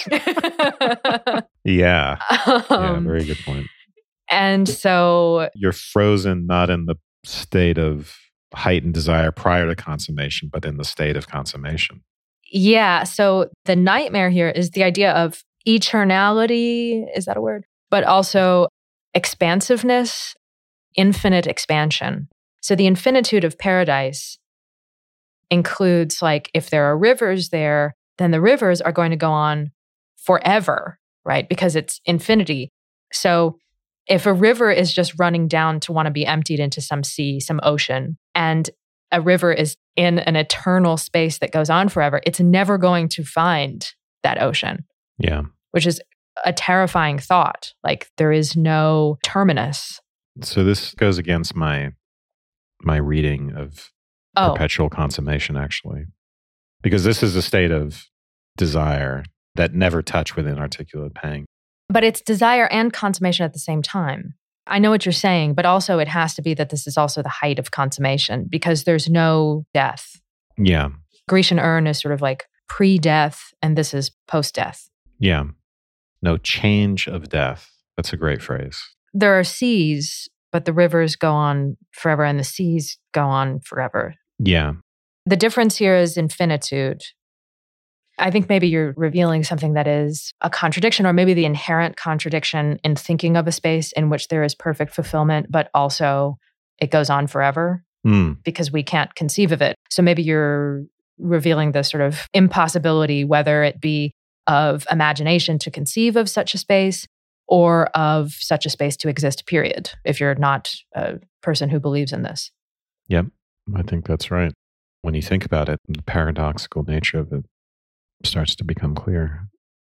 Yeah. Yeah, very good point. And so You're frozen not in the state of heightened desire prior to consummation, but in the state of consummation. yeah, so the nightmare here is the idea of eternality, is that a word? But also expansiveness, infinite expansion. So the infinitude of paradise includes, like, if there are rivers there, then the rivers are going to go on forever, right? Because it's infinity. So if a river is just running down to want to be emptied into some sea, some ocean, and a river is in an eternal space that goes on forever, it's never going to find that ocean. Yeah. Which is a terrifying thought. Like, there is no terminus. So this goes against my reading of perpetual consummation, actually, because this is a state of desire that never touch with inarticulate pang. But it's desire and consummation at the same time. I know what you're saying, but also it has to be that this is also the height of consummation because there's no death. Yeah. Grecian Urn is sort of like pre-death, and this is post-death. Yeah. No change of death. That's a great phrase. There are seas, but the rivers go on forever and the seas go on forever. Yeah. The difference here is infinitude. I think maybe you're revealing something that is a contradiction, or maybe the inherent contradiction in thinking of a space in which there is perfect fulfillment, but also it goes on forever because we can't conceive of it. So maybe you're revealing the sort of impossibility, whether it be of imagination to conceive of such a space or of such a space to exist, period, if you're not a person who believes in this. Yep. I think that's right. When you think about it, the paradoxical nature of it starts to become clear.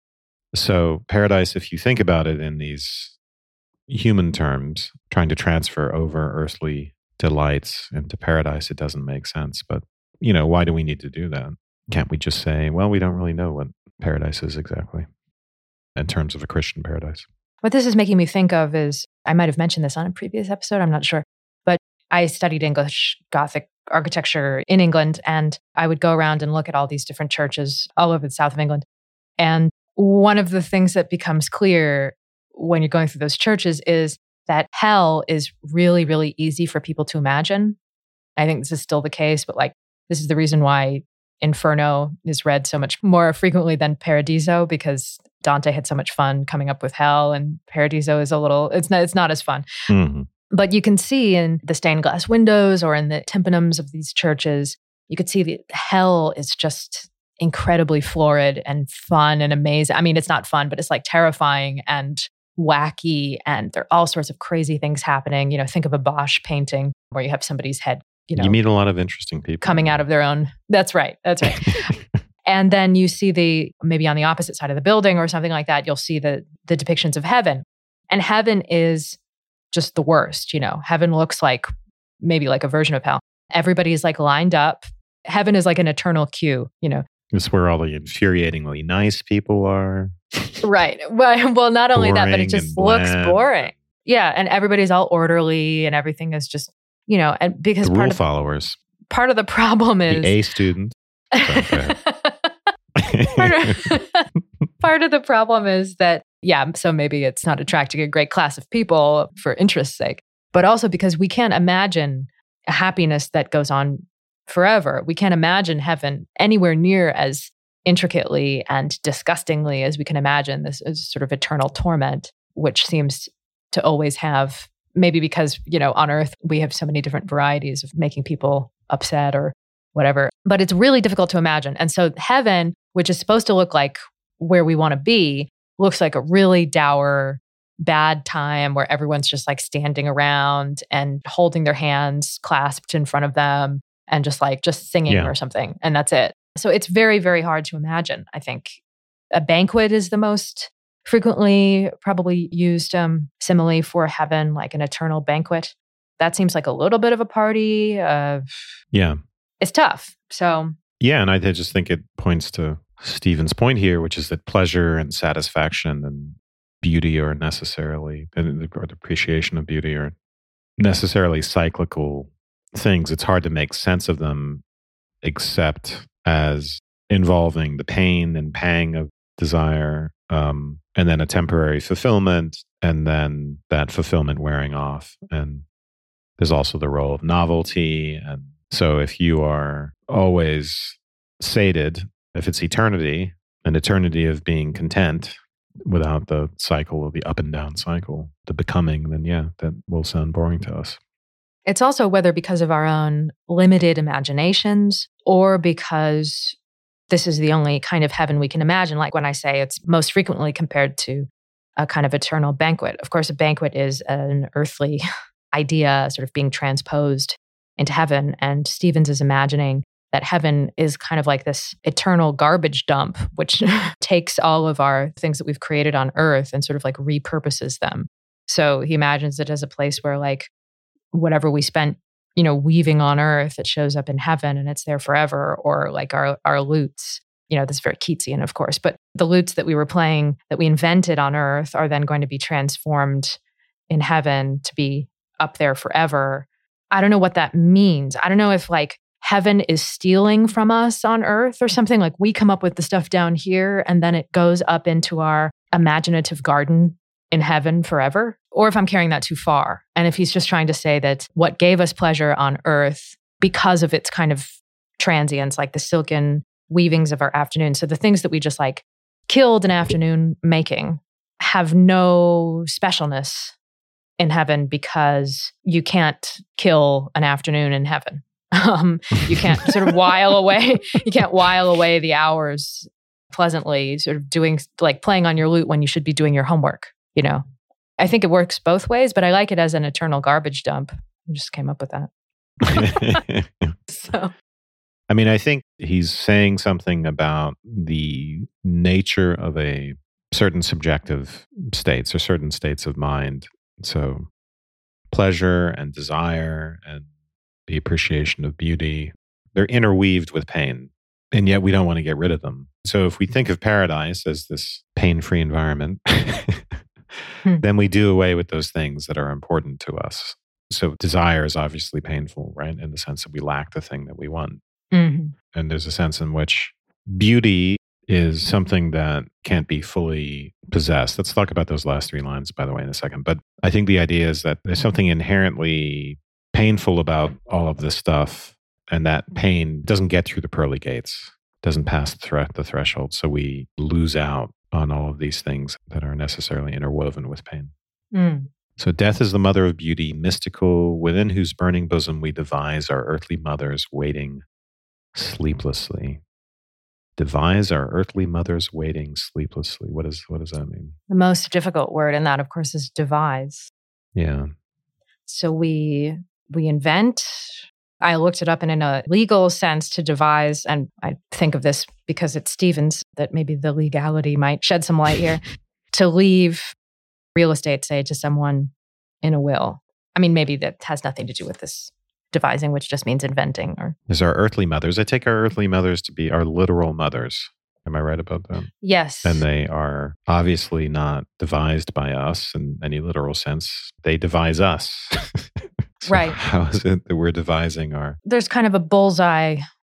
So paradise, if you think about it in these human terms, trying to transfer over earthly delights into paradise, it doesn't make sense. But, why do we need to do that? Can't we just say, well, we don't really know what paradise is exactly in terms of a Christian paradise? What this is making me think of is, I might have mentioned this on a previous episode, I'm not sure, but I studied English Gothic architecture in England, and I would go around and look at all these different churches all over the south of England. And one of the things that becomes clear when you're going through those churches is that hell is really, really easy for people to imagine. I think this is still the case, but this is the reason why Inferno is read so much more frequently than Paradiso, because Dante had so much fun coming up with hell, and Paradiso is it's not as fun. Mm-hmm. But you can see in the stained glass windows or in the tympanums of these churches, you could see that hell is just incredibly florid and fun and amazing. I mean, it's not fun, but it's like terrifying and wacky, and there are all sorts of crazy things happening. Think of a Bosch painting where you have somebody's head, you meet a lot of interesting people coming out of their own. That's right. And then you see maybe on the opposite side of the building or something like that, you'll see the depictions of heaven. And heaven is just the worst, Heaven looks like maybe like a version of hell. Everybody's like lined up. Heaven is like an eternal queue, It's where all the infuriatingly nice people are. Right. Well, not only that, but it just looks bland. boring. Yeah. And everybody's all orderly and everything is just, and because The rule followers. Part of the problem is the A students. Part of the problem is that, so maybe it's not attracting a great class of people for interest's sake, but also because we can't imagine a happiness that goes on forever. We can't imagine heaven anywhere near as intricately and disgustingly as we can imagine this as sort of eternal torment, which seems to always have, maybe because, on earth, we have so many different varieties of making people upset or whatever, but it's really difficult to imagine. And so heaven, which is supposed to look like where we want to be, looks like a really dour, bad time where everyone's just like standing around and holding their hands clasped in front of them and just singing or something. And that's it. So it's very, very hard to imagine. I think a banquet is the most frequently probably used simile for heaven, like an eternal banquet. That seems like a little bit of a party. It's tough. So yeah, and I just think it points to Stephen's point here, which is that pleasure and satisfaction and beauty are necessarily, and the appreciation of beauty are necessarily cyclical things. It's hard to make sense of them except as involving the pain and pang of desire, and then a temporary fulfillment, and then that fulfillment wearing off. And there's also the role of novelty. And so if you are always sated, if it's eternity, an eternity of being content without the cycle of the up and down cycle, the becoming, then that will sound boring to us. It's also whether because of our own limited imaginations or because this is the only kind of heaven we can imagine. Like when I say it's most frequently compared to a kind of eternal banquet. Of course, a banquet is an earthly idea sort of being transposed into heaven. And Stevens is imagining that heaven is kind of like this eternal garbage dump, which takes all of our things that we've created on earth and sort of like repurposes them. So he imagines it as a place where like whatever we spent, weaving on earth, it shows up in heaven and it's there forever. Or like our lutes, this is very Keatsian, of course, but the lutes that we were playing that we invented on earth are then going to be transformed in heaven to be up there forever. I don't know what that means. I don't know if like heaven is stealing from us on earth or something. Like we come up with the stuff down here and then it goes up into our imaginative garden in heaven forever, or if I'm carrying that too far. And if he's just trying to say that what gave us pleasure on earth because of its kind of transience, like the silken weavings of our afternoon. So the things that we just like killed an afternoon making have no specialness in heaven because you can't kill an afternoon in heaven. You can't sort of while away the hours pleasantly, sort of doing like playing on your lute when you should be doing your homework. I think it works both ways, but I like it as an eternal garbage dump. I just came up with that. So, I mean, I think he's saying something about the nature of a certain subjective states or certain states of mind. So pleasure and desire and the appreciation of beauty, they're interweaved with pain, and yet we don't want to get rid of them. So if we think of paradise as this pain-free environment, then we do away with those things that are important to us. So desire is obviously painful, right? In the sense that we lack the thing that we want. Mm-hmm. And there's a sense in which beauty is something that can't be fully possessed. Let's talk about those last three lines, by the way, in a second. But I think the idea is that there's something inherently painful about all of this stuff, and that pain doesn't get through the pearly gates, doesn't pass the threshold. So we lose out on all of these things that are necessarily interwoven with pain. Mm. So death is the mother of beauty, mystical, within whose burning bosom we devise our earthly mothers waiting sleeplessly. Devise our earthly mothers waiting sleeplessly. What does that mean? The most difficult word in that, of course, is devise. Yeah. So we invent I looked it up, and in a legal sense, to devise, and I think of this because it's Stevens, that maybe the legality might shed some light here, to leave real estate, say, to someone in a will. I mean, maybe that has nothing to do with this devising, which just means inventing. Or There's our earthly mothers. I take our earthly mothers to be our literal mothers. Am I right about that? Yes. And they are obviously not devised by us in any literal sense. They devise us. So right. How is it that we're devising our... There's kind of a bullseye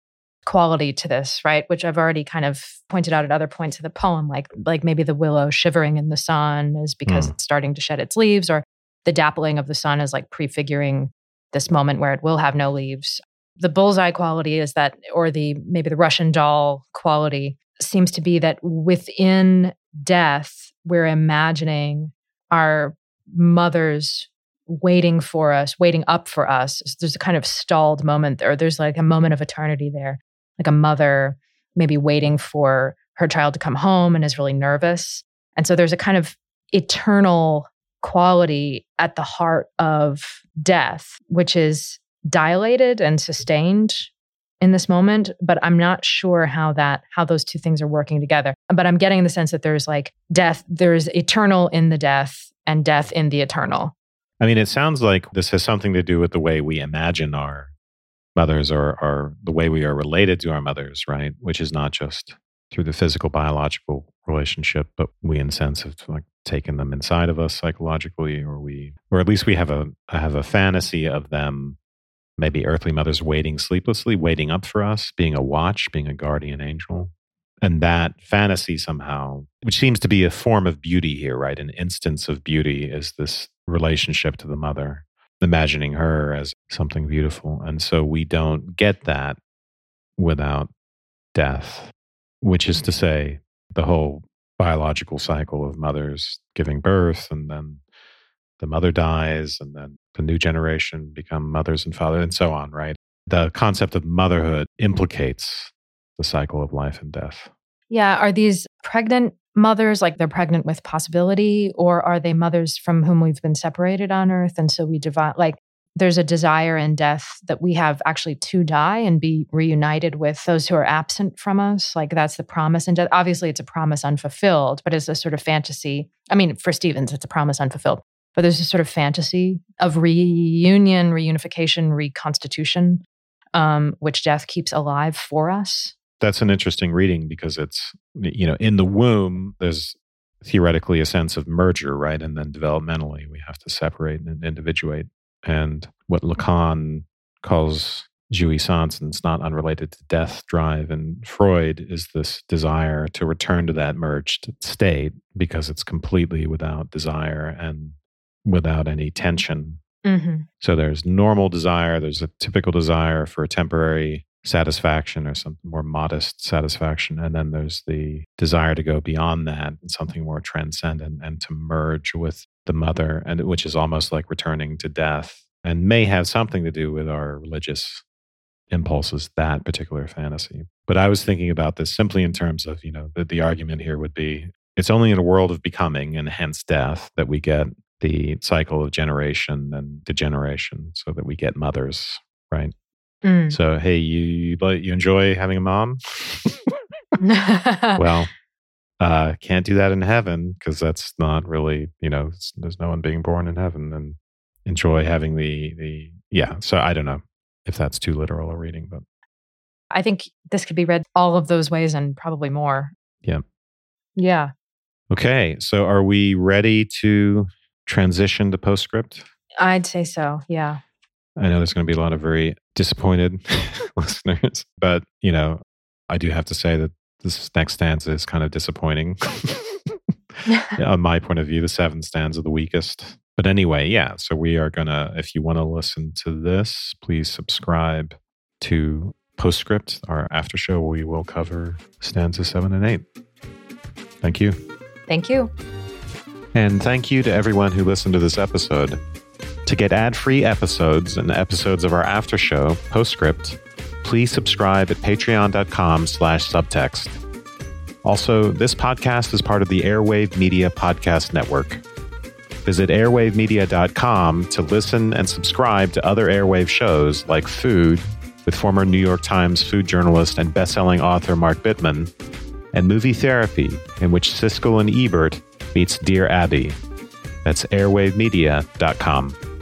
quality to this, right? Which I've already kind of pointed out at other points of the poem, like maybe the willow shivering in the sun is because it's starting to shed its leaves, or the dappling of the sun is like prefiguring this moment where it will have no leaves. The bullseye quality is that, or maybe the Russian doll quality seems to be that within death, we're imagining our mothers waiting for us, waiting up for us. So there's a kind of stalled moment, or there's like a moment of eternity there, like a mother maybe waiting for her child to come home and is really nervous. And so there's a kind of eternal quality at the heart of death, which is dilated and sustained in this moment, but I'm not sure how those two things are working together. But I'm getting the sense that there's like death, there's eternal in the death and death in the eternal. I mean, it sounds like this has something to do with the way we imagine our mothers, or the way we are related to our mothers, right? Which is not just through the physical, biological relationship, but we, in sense, have like taken them inside of us psychologically, or at least we have a fantasy of them. Maybe earthly mothers waiting sleeplessly, waiting up for us, being a watch, being a guardian angel. And that fantasy somehow, which seems to be a form of beauty here, right? An instance of beauty is this relationship to the mother, imagining her as something beautiful. And so we don't get that without death, which is to say the whole biological cycle of mothers giving birth, and then the mother dies, and then the new generation become mothers and fathers, and so on, right? The concept of motherhood implicates the cycle of life and death. Yeah. Are these pregnant mothers, like they're pregnant with possibility, or are they mothers from whom we've been separated on earth? And so we divide, like there's a desire in death that we have actually to die and be reunited with those who are absent from us. Like that's the promise in death. Obviously, it's a promise unfulfilled, but it's a sort of fantasy. I mean, for Stevens, it's a promise unfulfilled. But there's a sort of fantasy of reunion, reunification, reconstitution, which death keeps alive for us. That's an interesting reading because it's, in the womb, there's theoretically a sense of merger, right? And then developmentally, we have to separate and individuate. And what Lacan calls jouissance, and it's not unrelated to death drive, and Freud is this desire to return to that merged state because it's completely without desire and without any tension. Mm-hmm. So there's normal desire, there's a typical desire for a temporary satisfaction or some more modest satisfaction. And then there's the desire to go beyond that and something more transcendent and to merge with the mother, and which is almost like returning to death and may have something to do with our religious impulses, that particular fantasy. But I was thinking about this simply in terms of, the argument here would be, it's only in a world of becoming and hence death that we get the cycle of generation and degeneration, so that we get mothers, right? Mm. So, hey, you enjoy having a mom? Well, can't do that in heaven because that's not really, there's no one being born in heaven. And enjoy having yeah. So I don't know if that's too literal a reading, but I think this could be read all of those ways and probably more. Yeah. Yeah. Okay. So are we ready to transition to postscript? I'd say so. Yeah. I know there's going to be a lot of very disappointed listeners, but, I do have to say that this next stanza is kind of disappointing. On my point of view, the 7th stanza the weakest. But anyway, yeah. So we are going to, if you want to listen to this, please subscribe to Postscript, our after show where we will cover stanzas 7 and 8. Thank you. Thank you. And thank you to everyone who listened to this episode. To get ad-free episodes and episodes of our after show, Postscript, please subscribe at patreon.com/subtext. Also, this podcast is part of the Airwave Media Podcast Network. Visit airwavemedia.com to listen and subscribe to other Airwave shows like Food with former New York Times food journalist and best-selling author Mark Bittman, and Movie Therapy, in which Siskel and Ebert meets Dear Abby. That's airwavemedia.com.